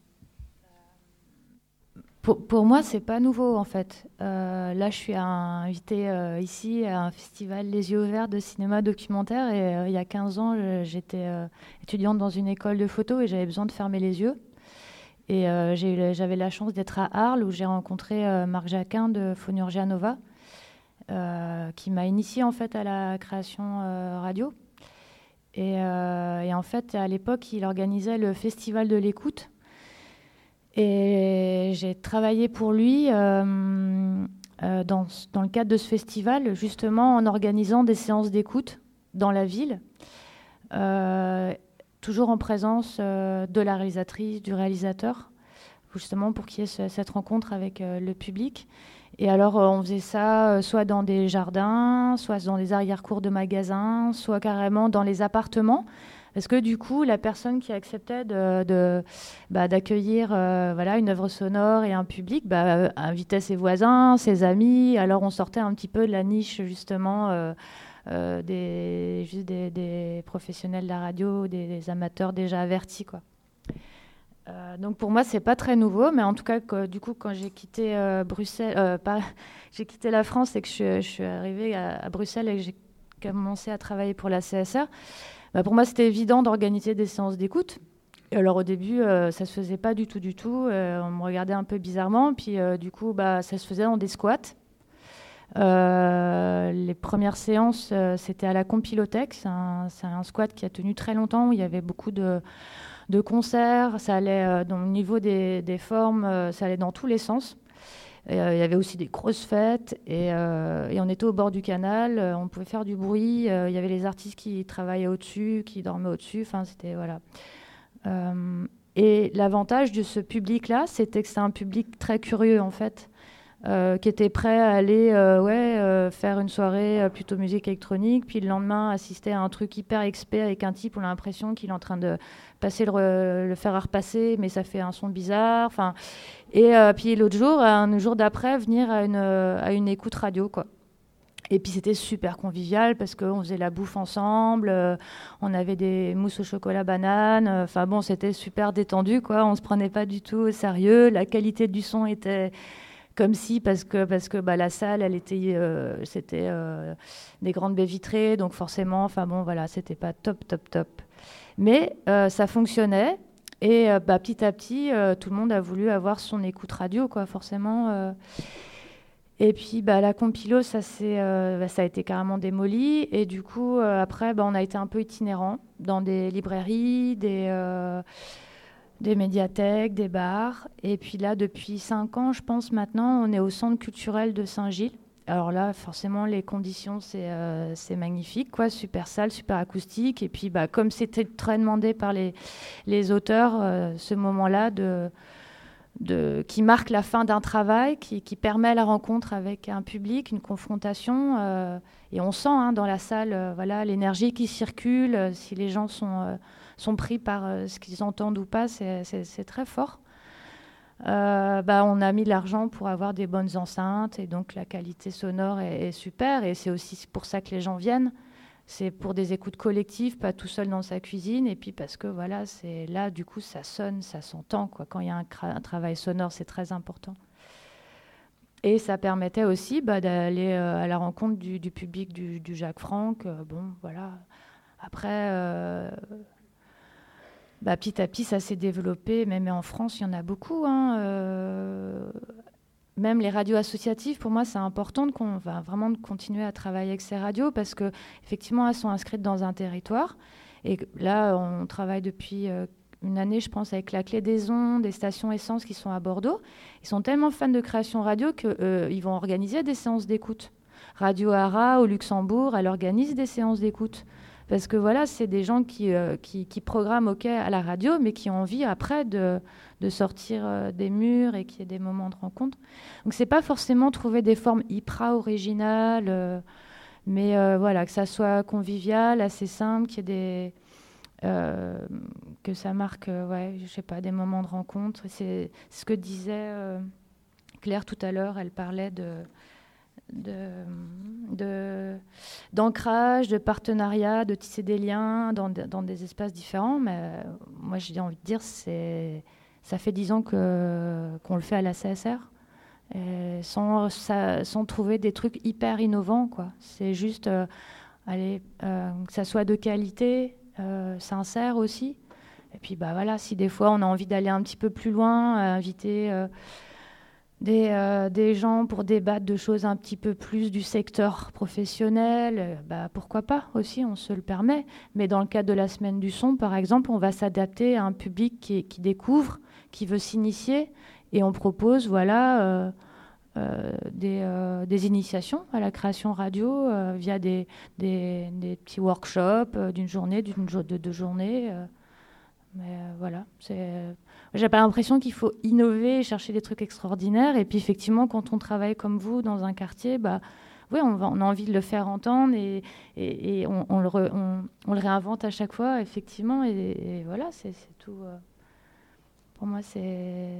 Pour moi, c'est pas nouveau en fait. Là, je suis invitée ici à un festival Les Yeux Ouverts de cinéma documentaire, et il y a 15 ans, j'étais étudiante dans une école de photo et j'avais besoin de fermer les yeux. Et j'avais la chance d'être à Arles où j'ai rencontré Marc Jacquin de Phonurgia Nova, qui m'a initiée en fait à la création radio. Et en fait, à l'époque, il organisait le Festival de l'écoute. Et j'ai travaillé pour lui dans le cadre de ce festival, justement en organisant des séances d'écoute dans la ville, toujours en présence de la réalisatrice, du réalisateur, justement pour qu'il y ait cette rencontre avec le public. Et alors, on faisait ça soit dans des jardins, soit dans des arrière-cours de magasins, soit carrément dans les appartements. Parce que du coup, la personne qui acceptait d'accueillir une œuvre sonore et un public invitait ses voisins, ses amis. Alors, on sortait un petit peu de la niche, justement, juste des professionnels de la radio, des amateurs déjà avertis, quoi. Donc pour moi, c'est pas très nouveau, mais en tout cas, du coup, quand j'ai quitté Bruxelles, j'ai quitté la France et que je suis arrivée à Bruxelles et que j'ai commencé à travailler pour la CSR, pour moi, c'était évident d'organiser des séances d'écoute. Et alors au début, ça se faisait pas du tout. On me regardait un peu bizarrement, puis du coup, ça se faisait dans des squats. Les premières séances, c'était à la Compilothèque. C'est un squat qui a tenu très longtemps, où il y avait beaucoup de concerts. Ça allait, au niveau des formes, ça allait dans tous les sens. Il y avait aussi des grosses fêtes et on était au bord du canal. On pouvait faire du bruit. Il y avait les artistes qui travaillaient au-dessus, qui dormaient au-dessus. Enfin, c'était voilà. Et l'avantage de ce public-là, c'était que c'est un public très curieux en fait. Qui était prêt à aller faire une soirée plutôt musique électronique, puis le lendemain assister à un truc hyper expert avec un type, on a l'impression qu'il est en train de passer le fer à repasser, mais ça fait un son bizarre. Et puis l'autre jour, un jour d'après, venir à une écoute radio, quoi. Et puis c'était super convivial parce qu'on faisait la bouffe ensemble, on avait des mousses au chocolat banane, c'était super détendu, quoi. On se prenait pas du tout au sérieux, la qualité du son était comme si, parce que la salle, elle était, c'était des grandes baies vitrées, donc forcément, c'était pas top. Mais ça fonctionnait, et petit à petit, tout le monde a voulu avoir son écoute radio, quoi, forcément. Et puis, la compilo, ça a été carrément démoli, et du coup, après, on a été un peu itinérant dans des librairies, des médiathèques, des bars. Et puis là, depuis 5 ans, je pense maintenant, on est au Centre culturel de Saint-Gilles. Alors là, forcément, les conditions, c'est magnifique, quoi. Super salle, super acoustique. Et puis, comme c'était très demandé par les auteurs, ce moment-là qui marque la fin d'un travail, qui permet la rencontre avec un public, une confrontation. Et on sent dans la salle l'énergie qui circule, si les gens sont pris par ce qu'ils entendent ou pas, c'est très fort. On a mis de l'argent pour avoir des bonnes enceintes, et donc la qualité sonore est super, et c'est aussi pour ça que les gens viennent. C'est pour des écoutes collectives, pas tout seul dans sa cuisine, et puis parce que c'est là, du coup, ça sonne, ça s'entend, quoi. Quand il y a un travail sonore, c'est très important. Et ça permettait aussi d'aller à la rencontre du public du Jacques Franck. Après, petit à petit, ça s'est développé, même en France, il y en a beaucoup. Même les radios associatives, pour moi, c'est important de continuer à travailler avec ces radios, parce qu'effectivement, elles sont inscrites dans un territoire. Et là, on travaille depuis une année, je pense, avec la Clé des Ondes, des stations essence qui sont à Bordeaux. Ils sont tellement fans de création radio qu'ils vont organiser des séances d'écoute. Radio Ara, au Luxembourg, elle organise des séances d'écoute. Parce que c'est des gens qui programment à la radio, mais qui ont envie après de sortir des murs et qu'il y ait des moments de rencontre. Donc c'est pas forcément trouver des formes hyper originales, mais que ça soit convivial, assez simple, qu'il y ait que ça marque des moments de rencontre. C'est ce que disait Claire tout à l'heure. Elle parlait d'ancrage, de partenariat, de tisser des liens dans des espaces différents. Mais moi, j'ai envie de dire, ça fait 10 ans qu'on le fait à la CSR, sans trouver des trucs hyper innovants, quoi. C'est juste que ça soit de qualité, sincère aussi. Et puis si des fois on a envie d'aller un petit peu plus loin, inviter des gens pour débattre de choses un petit peu plus du secteur professionnel, pourquoi pas aussi, on se le permet. Mais dans le cadre de la semaine du son, par exemple, on va s'adapter à un public qui découvre, qui veut s'initier, et on propose des initiations à la création radio via des petits workshops d'une journée, de 2 journées. J'ai pas l'impression qu'il faut innover, chercher des trucs extraordinaires. Et puis effectivement, quand on travaille comme vous dans un quartier, on a envie de le faire entendre, et on le réinvente à chaque fois, effectivement. Et voilà, c'est tout. Pour moi, c'est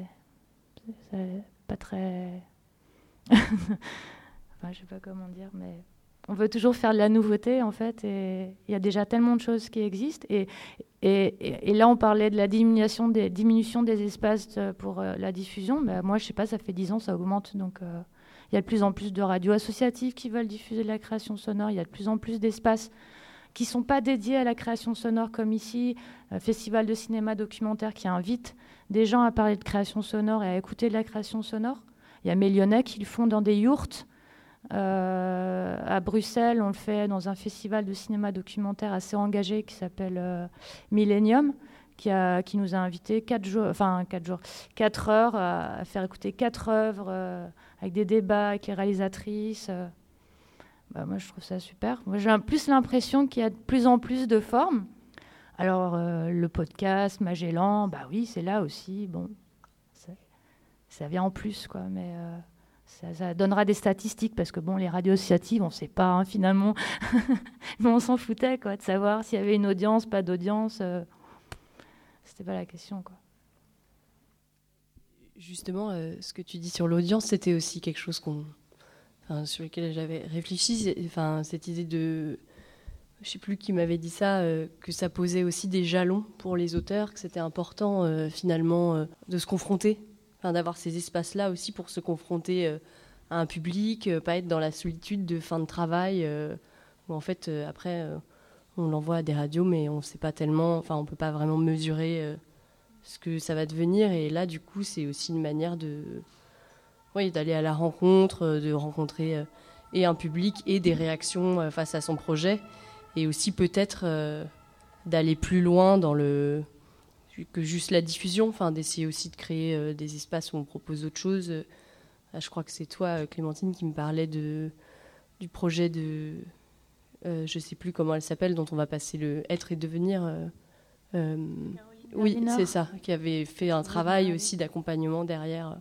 pas très... je sais pas comment dire, mais on veut toujours faire de la nouveauté, en fait, et il y a déjà tellement de choses qui existent. Et là, on parlait de la diminution des espaces pour la diffusion. Ben, moi, je sais pas, ça fait 10 ans, ça augmente. Donc, il y a de plus en plus de radios associatives qui veulent diffuser de la création sonore. Il y a de plus en plus d'espaces qui ne sont pas dédiés à la création sonore, comme ici, Festival de cinéma documentaire qui invite des gens à parler de création sonore et à écouter de la création sonore. Il y a mes Lyonnais qui le font dans des yourtes. À Bruxelles, on le fait dans un festival de cinéma documentaire assez engagé qui s'appelle Millennium, qui nous a invités 4 heures à faire écouter 4 œuvres avec des débats avec les réalisatrices. Moi, je trouve ça super. Moi, j'ai plus l'impression qu'il y a de plus en plus de formes. Alors, le podcast, Magellan, oui, c'est là aussi. Bon, ça vient en plus, quoi, mais... Ça donnera des statistiques parce que les radios associatives, on ne sait pas finalement, mais on s'en foutait de savoir s'il y avait une audience, pas d'audience. C'était pas la question, quoi. Justement, ce que tu dis sur l'audience, c'était aussi quelque chose sur lequel j'avais réfléchi. Cette idée de, je sais plus qui m'avait dit ça, que ça posait aussi des jalons pour les auteurs, que c'était important finalement de se confronter. D'avoir ces espaces-là aussi pour se confronter à un public, pas être dans la solitude de fin de travail, où en fait, après, on l'envoie à des radios, mais on sait pas tellement, on peut pas vraiment mesurer ce que ça va devenir. Et là, du coup, c'est aussi une manière d'aller à la rencontre, de rencontrer et un public et des réactions face à son projet, et aussi peut-être d'aller plus loin dans que juste la diffusion, d'essayer aussi de créer des espaces où on propose autre chose. Je crois que c'est toi, Clémentine, qui me parlait du projet de... je ne sais plus comment elle s'appelle, dont on va passer le être et devenir. Oui, c'est ça, qui avait fait un travail aussi d'accompagnement derrière.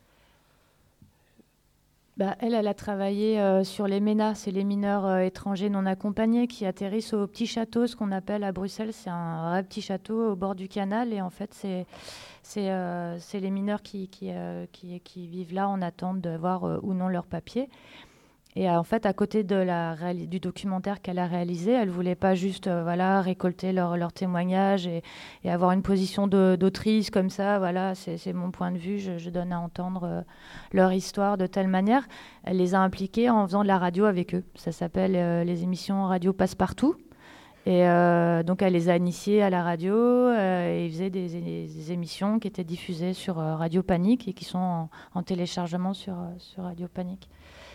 Elle a travaillé sur les MENA, c'est les mineurs étrangers non accompagnés qui atterrissent au petit château, ce qu'on appelle à Bruxelles, c'est un vrai petit château au bord du canal. Et en fait, c'est les mineurs qui vivent là en attente d'avoir ou non leur papier. Et en fait, à côté du documentaire qu'elle a réalisé, elle ne voulait pas juste récolter leur témoignage et avoir une position d'autrice comme ça. Voilà, c'est mon point de vue, je donne à entendre leur histoire de telle manière. Elle les a impliqués en faisant de la radio avec eux. Ça s'appelle les émissions Radio Passe-Partout. Et donc, elle les a initiés à la radio et ils faisaient des émissions qui étaient diffusées sur Radio Panique et qui sont en téléchargement sur Radio Panique.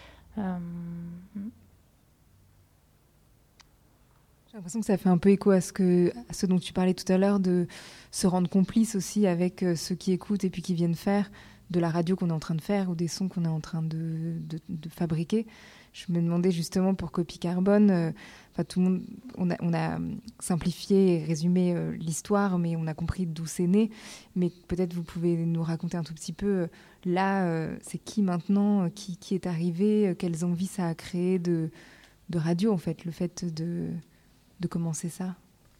J'ai l'impression que ça fait un peu écho à ce dont tu parlais tout à l'heure, de se rendre complice aussi avec ceux qui écoutent et puis qui viennent faire de la radio qu'on est en train de faire ou des sons qu'on est en train de fabriquer. Je me demandais justement pour Copie Carbone, tout le monde, on a simplifié et résumé l'histoire, mais on a compris d'où c'est né. Mais peut-être vous pouvez nous raconter un tout petit peu, là, c'est qui maintenant, qui est arrivé, quelles envies ça a créé de radio, en fait, le fait de commencer ça.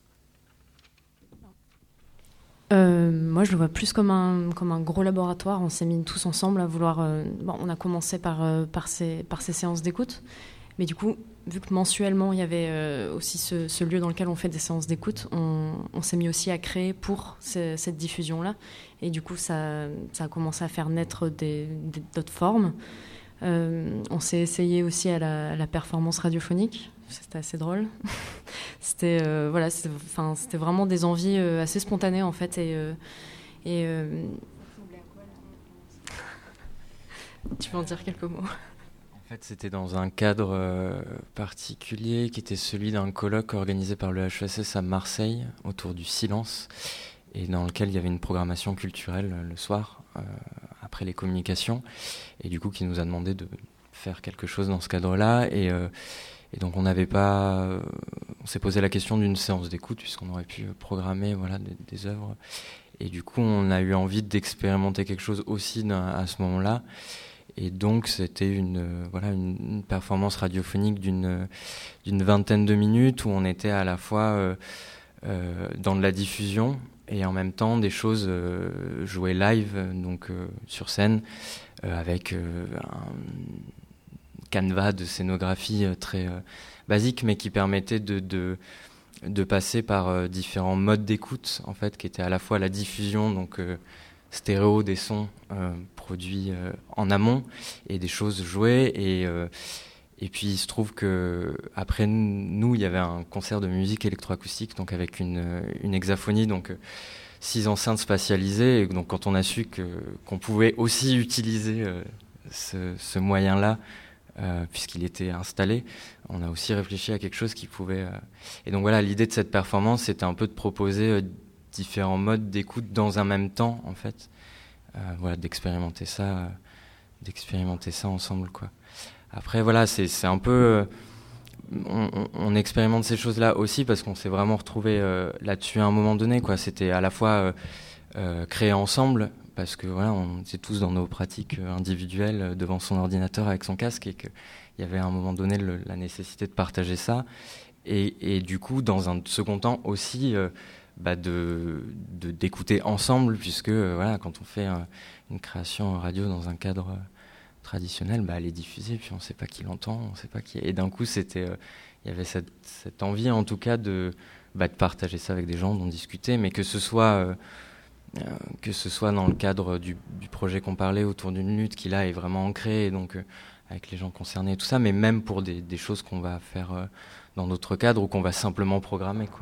Moi, je le vois plus comme un gros laboratoire. On s'est mis tous ensemble à vouloir... on a commencé par ces séances d'écoute. Mais du coup, vu que mensuellement, il y avait aussi ce lieu dans lequel on fait des séances d'écoute, on s'est mis aussi à créer pour cette diffusion-là. Et du coup, ça a commencé à faire naître d'autres formes. On s'est essayé aussi à la performance radiophonique. C'était assez drôle. C'était vraiment des envies assez spontanées en fait. Tu peux en dire quelques mots? En fait, c'était dans un cadre particulier qui était celui d'un colloque organisé par le HESS à Marseille autour du silence, et dans lequel il y avait une programmation culturelle le soir après les communications, et du coup qui nous a demandé de faire quelque chose dans ce cadre-là. Et donc on s'est posé la question d'une séance d'écoute, puisqu'on aurait pu programmer des œuvres. Et du coup on a eu envie d'expérimenter quelque chose aussi à ce moment-là. Et donc c'était une performance radiophonique d'une vingtaine de minutes, où on était à la fois dans de la diffusion et en même temps des choses jouées live, donc sur scène, avec canevas de scénographie très basique, mais qui permettait de passer par différents modes d'écoute, en fait, qui étaient à la fois la diffusion, donc stéréo des sons produits en amont, et des choses jouées, et puis il se trouve que après nous, il y avait un concert de musique électroacoustique, donc avec une hexaphonie, donc 6 enceintes spatialisées, et donc quand on a su qu'on pouvait aussi utiliser ce moyen-là, puisqu'il était installé, on a aussi réfléchi à quelque chose qui pouvait... Et donc voilà, l'idée de cette performance, c'était un peu de proposer différents modes d'écoute dans un même temps, en fait. Voilà, d'expérimenter ça ensemble, quoi. Après, voilà, c'est un peu... on expérimente ces choses-là aussi parce qu'on s'est vraiment retrouvé là-dessus à un moment donné, quoi. C'était à la fois créer ensemble, parce que voilà, on était tous dans nos pratiques individuelles devant son ordinateur avec son casque, et qu'il y avait à un moment donné la nécessité de partager ça. Et du coup, dans un second temps aussi, d'écouter ensemble, puisque voilà, quand on fait une création radio dans un cadre traditionnel, elle est diffusée, puis on ne sait pas qui l'entend, on sait pas qui. Et d'un coup, il y avait cette envie, en tout cas, de partager ça avec des gens, d'en discuter, mais que ce soit dans le cadre du projet qu'on parlait autour d'une lutte qui là est vraiment ancré, et donc avec les gens concernés et tout ça, mais même pour des choses qu'on va faire dans d'autres cadres ou qu'on va simplement programmer, quoi.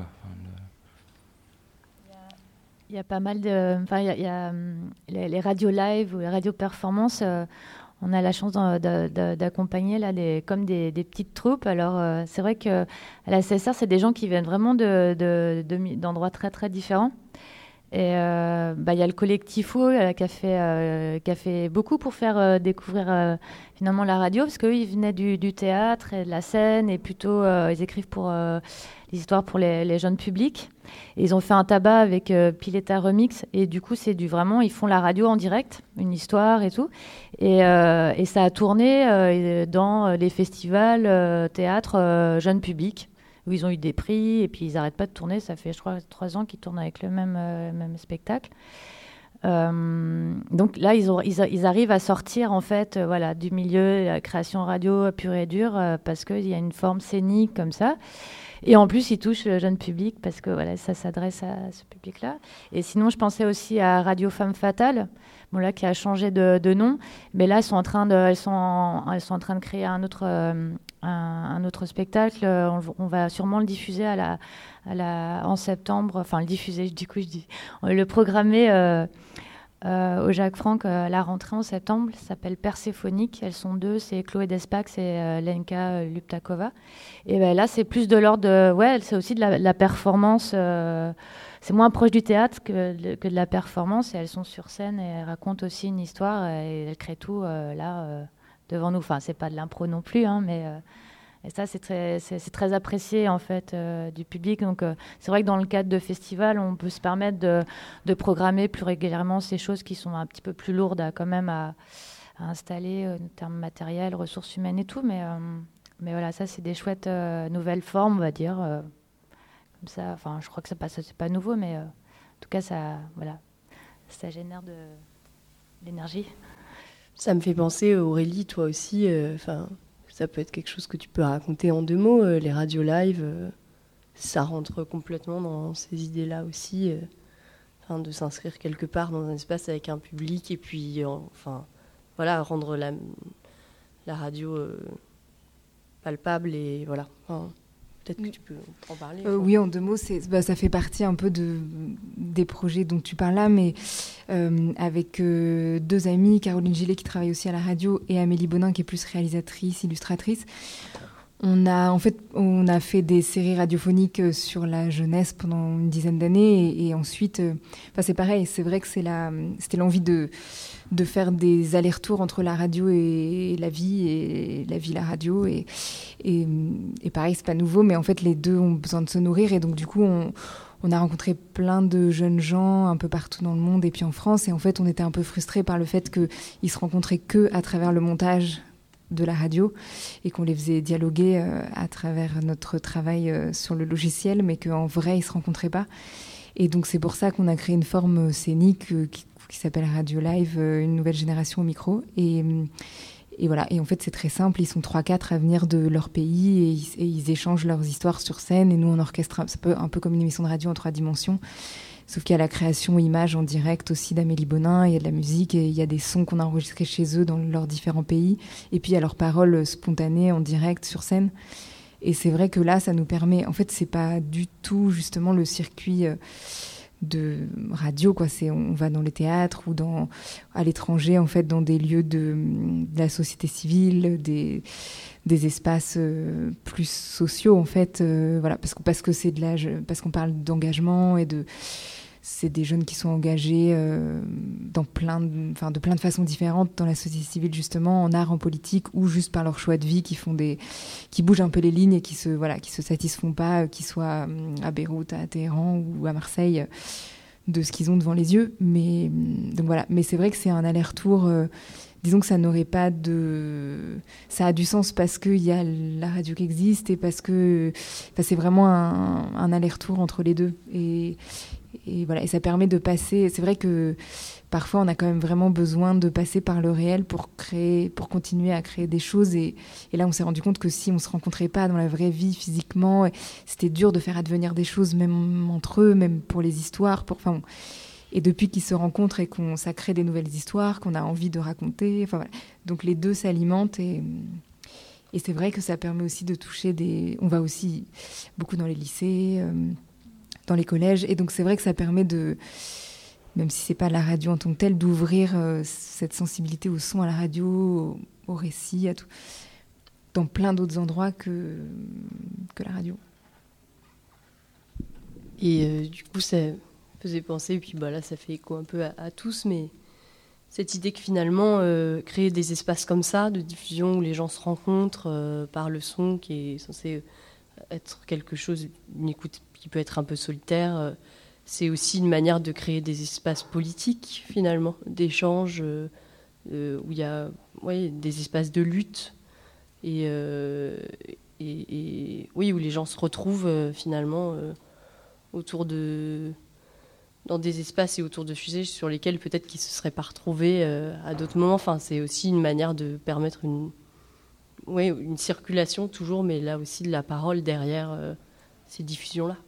Il y a pas mal de... Enfin, il y a les radios live ou les radios performances. On a la chance d'accompagner là comme des petites troupes. Alors, c'est vrai qu'à la CSR, c'est des gens qui viennent vraiment d'endroits très, très différents. Et il y a le collectif O qui a fait beaucoup pour faire découvrir finalement la radio, parce qu'eux, ils venaient du théâtre et de la scène, et plutôt ils écrivent pour les histoires pour les jeunes publics. Et ils ont fait un tabac avec Pileta Remix, et du coup, vraiment, ils font la radio en direct, une histoire et tout. Et ça a tourné dans les festivals théâtre jeunes publics, où ils ont eu des prix, et puis ils n'arrêtent pas de tourner. Ça fait, je crois, 3 ans qu'ils tournent avec le même spectacle. Donc là, ils arrivent à sortir, en fait, du milieu de la création radio pure et dure, parce qu'il y a une forme scénique comme ça. Et en plus, ils touchent le jeune public, parce que ça s'adresse à ce public-là. Et sinon, je pensais aussi à Radio Femme Fatale, qui a changé de nom. Mais là, elles sont en train de créer un autre spectacle. On va sûrement le diffuser en septembre. Enfin, le diffuser, du coup, je dis. Le programmer au Jacques Franck à la rentrée en septembre. Ça s'appelle Perséphonique. Elles sont 2. C'est Chloé Despax et Lenka Luptakova. Et là, c'est plus de l'ordre c'est aussi de la performance. C'est moins proche du théâtre que de la performance. Et elles sont sur scène et elles racontent aussi une histoire. Et elles créent tout devant nous. Enfin, c'est pas de l'impro non plus, mais et ça, c'est très apprécié, en fait, du public. Donc, c'est vrai que dans le cadre de festivals, on peut se permettre de programmer plus régulièrement ces choses qui sont un petit peu plus lourdes à installer en termes matériels, ressources humaines et tout. Mais voilà, ça, c'est des chouettes nouvelles formes, on va dire. Comme ça, enfin, je crois que c'est pas nouveau, mais en tout cas, ça génère de l'énergie. Ça me fait penser, Aurélie, toi aussi, ça peut être quelque chose que tu peux raconter en 2 mots. Les radios live, ça rentre complètement dans ces idées-là aussi, de s'inscrire quelque part dans un espace avec un public, et puis rendre la radio palpable, et voilà. Peut-être que tu peux en parler. Oui, en 2 mots, ça fait partie un peu des projets dont tu parles là, mais avec 2 amies, Caroline Gillet qui travaille aussi à la radio, et Amélie Bonin qui est plus réalisatrice, illustratrice. On a fait des séries radiophoniques sur la jeunesse pendant une dizaine d'années, et ensuite, c'est pareil, c'est vrai que c'était l'envie de faire des allers-retours entre la radio et la vie la radio, et pareil, c'est pas nouveau, mais en fait les deux ont besoin de se nourrir, et donc du coup on a rencontré plein de jeunes gens un peu partout dans le monde et puis en France, et en fait on était un peu frustrés par le fait qu'ils se rencontraient que à travers le montage de la radio, et qu'on les faisait dialoguer à travers notre travail sur le logiciel, mais qu'en vrai ils se rencontraient pas. Et donc c'est pour ça qu'on a créé une forme scénique qui s'appelle Radio Live, une nouvelle génération au micro. Et Et voilà. Et en fait, c'est très simple. Ils sont 3-4 à venir de leur pays et ils échangent leurs histoires sur scène. Et nous, on orchestre un peu comme une émission de radio en 3 dimensions. Sauf qu'il y a la création image en direct aussi d'Amélie Bonin, il y a de la musique et il y a des sons qu'on a enregistrés chez eux dans leurs différents pays. Et puis il y a leurs paroles spontanées en direct sur scène. Et c'est vrai que là, ça nous permet... En fait, c'est pas du tout justement le circuit de radio, quoi. On va dans les théâtres ou à l'étranger, en fait, dans des lieux de la société civile, des espaces plus sociaux, en fait. Voilà, parce que c'est parce qu'on parle d'engagement et c'est des jeunes qui sont engagés de plein de façons différentes dans la société civile, justement, en art, en politique, ou juste par leur choix de vie, qui bougent un peu les lignes et qui se satisfont pas, qu'ils soient à Beyrouth, à Téhéran ou à Marseille, de ce qu'ils ont devant les yeux. Donc voilà. Mais c'est vrai que c'est un aller-retour. Disons que ça n'aurait pas ça a du sens parce qu'il y a la radio qui existe et parce que c'est vraiment un aller-retour entre les deux. Et voilà, et ça permet de passer. C'est vrai que parfois on a quand même vraiment besoin de passer par le réel pour continuer à créer des choses. Et là, on s'est rendu compte que si on se rencontrait pas dans la vraie vie physiquement, c'était dur de faire advenir des choses, même entre eux, même pour les histoires. Et depuis qu'ils se rencontrent et ça crée des nouvelles histoires qu'on a envie de raconter. Enfin voilà. Donc les deux s'alimentent et c'est vrai que ça permet aussi de toucher On va aussi beaucoup dans les lycées. Dans les collèges, et donc c'est vrai que ça permet même si c'est pas la radio en tant que telle, d'ouvrir cette sensibilité au son, à la radio, au récit, à tout, dans plein d'autres endroits que la radio. Et du coup, ça faisait penser, et puis là, ça fait écho un peu à tous, mais cette idée que finalement, créer des espaces comme ça, de diffusion où les gens se rencontrent par le son, qui est censé être quelque chose, une écoute qui peut être un peu solitaire, c'est aussi une manière de créer des espaces politiques, finalement, d'échanges, où il y a des espaces de lutte, et oui, où les gens se retrouvent finalement dans des espaces et autour de sujets sur lesquels peut-être qu'ils ne se seraient pas retrouvés à d'autres moments. Enfin, c'est aussi une manière de permettre une circulation toujours, mais là aussi de la parole derrière ces diffusions-là.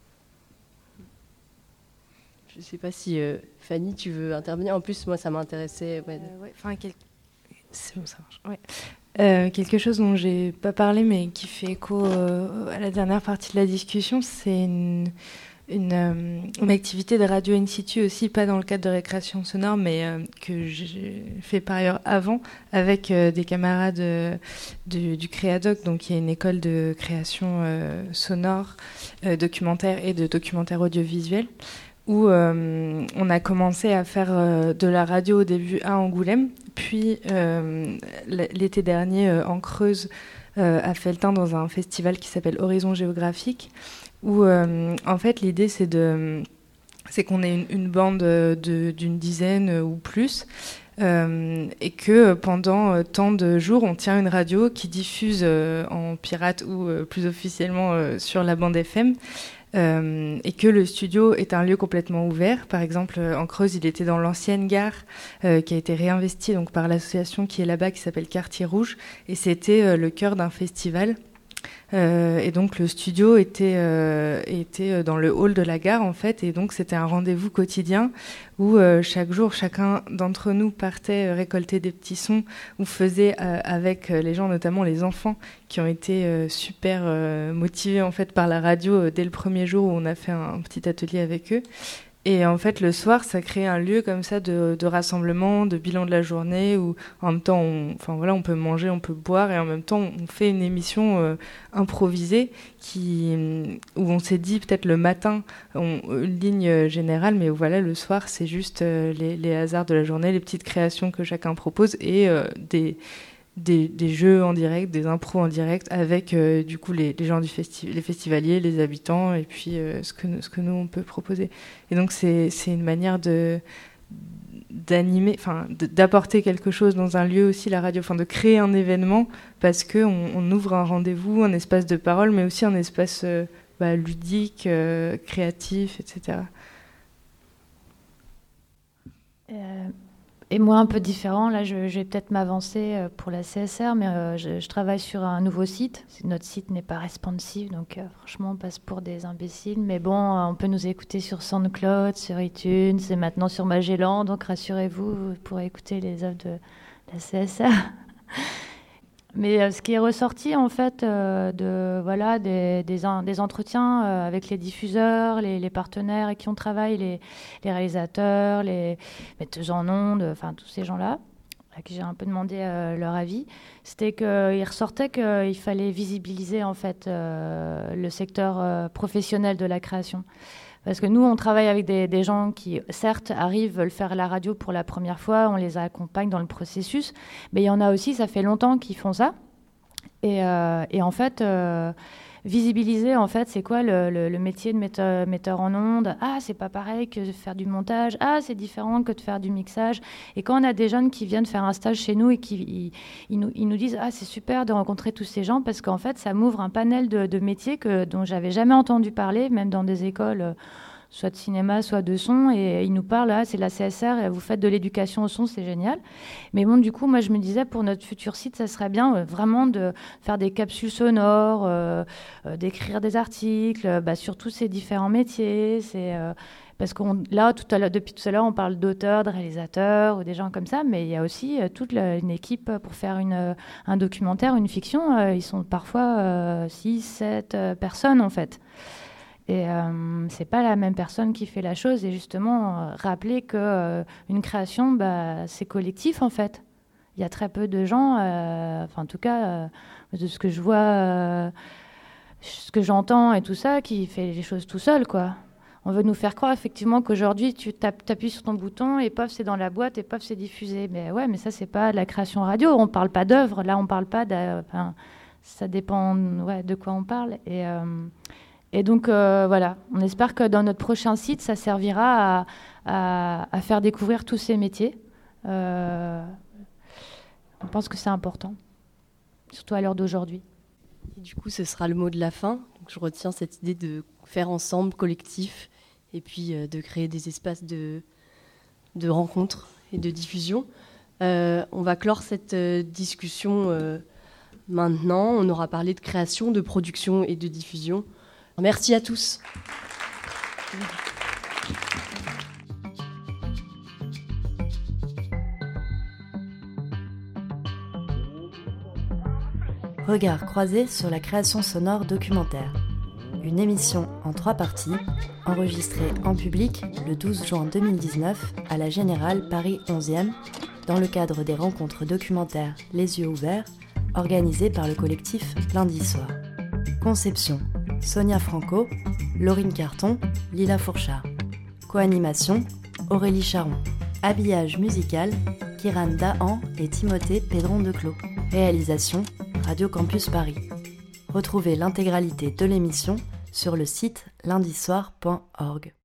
Je ne sais pas si Fanny, tu veux intervenir. En plus, moi, ça m'intéressait. C'est bon, ça marche. Ouais. Quelque chose dont j'ai pas parlé, mais qui fait écho à la dernière partie de la discussion, c'est une activité de radio in situ aussi, pas dans le cadre de récréation sonore, mais que j'ai fait par ailleurs avant, avec des camarades du Créadoc, donc il y a une école de création sonore, documentaire et de documentaire audiovisuel, où on a commencé à faire de la radio au début à Angoulême, puis l'été dernier en Creuse, à Felletin, dans un festival qui s'appelle Horizon Géographique, où en fait l'idée c'est qu'on ait une bande d'une dizaine ou plus, et que pendant tant de jours on tient une radio qui diffuse en pirate ou plus officiellement sur la bande FM, et que le studio est un lieu complètement ouvert. Par exemple, en Creuse, il était dans l'ancienne gare qui a été réinvestie donc par l'association qui est là-bas, qui s'appelle Quartier Rouge, et c'était le cœur d'un festival. Et donc le studio était dans le hall de la gare en fait, et donc c'était un rendez-vous quotidien où chaque jour chacun d'entre nous partait récolter des petits sons, ou faisait avec les gens, notamment les enfants qui ont été super motivés en fait par la radio dès le premier jour où on a fait un petit atelier avec eux. Et en fait, le soir, ça crée un lieu comme ça de rassemblement, de bilan de la journée, où en même temps, on peut manger, on peut boire, et en même temps, on fait une émission improvisée où on s'est dit peut-être le matin, une ligne générale, mais voilà, le soir, c'est juste les hasards de la journée, les petites créations que chacun propose, et des jeux en direct, des impros en direct avec du coup les gens les festivaliers, les habitants, et puis ce que nous on peut proposer. Et donc c'est une manière d'animer, d'apporter quelque chose dans un lieu aussi, la radio, de créer un événement, parce que on ouvre un rendez-vous, un espace de parole, mais aussi un espace ludique, créatif, etc. Et moi, un peu différent, là, je vais peut-être m'avancer pour la CSR, mais je travaille sur un nouveau site. Notre site n'est pas responsive, donc franchement, on passe pour des imbéciles. Mais bon, on peut nous écouter sur SoundCloud, sur iTunes, et maintenant sur Magellan, donc rassurez-vous, vous pourrez écouter les œuvres de la CSR. Mais ce qui est ressorti, en fait, des entretiens avec les diffuseurs, les partenaires avec qui on travaille, les réalisateurs, les metteuses en ondes, enfin tous ces gens-là, à qui j'ai un peu demandé leur avis, c'était qu'il ressortait qu'il fallait visibiliser, en fait, le secteur professionnel de la création. Parce que nous, on travaille avec des gens qui, certes, veulent faire la radio pour la première fois, on les accompagne dans le processus, mais il y en a aussi, ça fait longtemps qu'ils font ça. Et en fait, visibiliser, en fait, c'est quoi le métier de metteur en ondes ? Ah, c'est pas pareil que de faire du montage. Ah, c'est différent que de faire du mixage. Et quand on a des jeunes qui viennent faire un stage chez nous et qui ils nous disent « Ah, c'est super de rencontrer tous ces gens » parce qu'en fait, ça m'ouvre un panel de métiers dont j'avais jamais entendu parler, même dans des écoles soit de cinéma, soit de son, et ils nous parlent, c'est la CSR, vous faites de l'éducation au son, c'est génial. Mais bon, du coup, moi, je me disais, pour notre futur site, ça serait bien vraiment de faire des capsules sonores, d'écrire des articles sur tous ces différents métiers. Parce que depuis tout à l'heure, on parle d'auteurs, de réalisateurs, ou des gens comme ça, mais il y a aussi toute une équipe pour faire un documentaire, une fiction. Ils sont parfois 6, 7 personnes, en fait. Et c'est pas la même personne qui fait la chose. Et justement, rappeler qu'une création, c'est collectif, en fait. Il y a très peu de gens, en tout cas, de ce que je vois, ce que j'entends et tout ça, qui fait les choses tout seul, quoi. On veut nous faire croire, effectivement, qu'aujourd'hui, tu t'appuies sur ton bouton et pof, c'est dans la boîte et pof, c'est diffusé. Mais ouais, mais ça, c'est pas de la création radio. On parle pas d'œuvre. Là, on parle pas ça dépend de quoi on parle. Et donc, voilà, on espère que dans notre prochain site, ça servira à faire découvrir tous ces métiers. On pense que c'est important, surtout à l'heure d'aujourd'hui. Et du coup, ce sera le mot de la fin. Donc, je retiens cette idée de faire ensemble, collectif, et puis de créer des espaces de rencontres et de diffusion. On va clore cette discussion maintenant. On aura parlé de création, de production et de diffusion. Merci à tous. Regard croisé sur la création sonore documentaire. Une émission en 3 parties, enregistrée en public le 12 juin 2019 à la Générale Paris 11e, dans le cadre des rencontres documentaires Les Yeux Ouverts, organisées par le collectif Lundi Soir. Conception, Sonia Franco, Laurine Carton, Lila Fourchard. Co-animation, Aurélie Charon. Habillage musical, Kiran Dahan et Timothée Pédron-Declos. Réalisation, Radio Campus Paris. Retrouvez l'intégralité de l'émission sur le site lundisoir.org.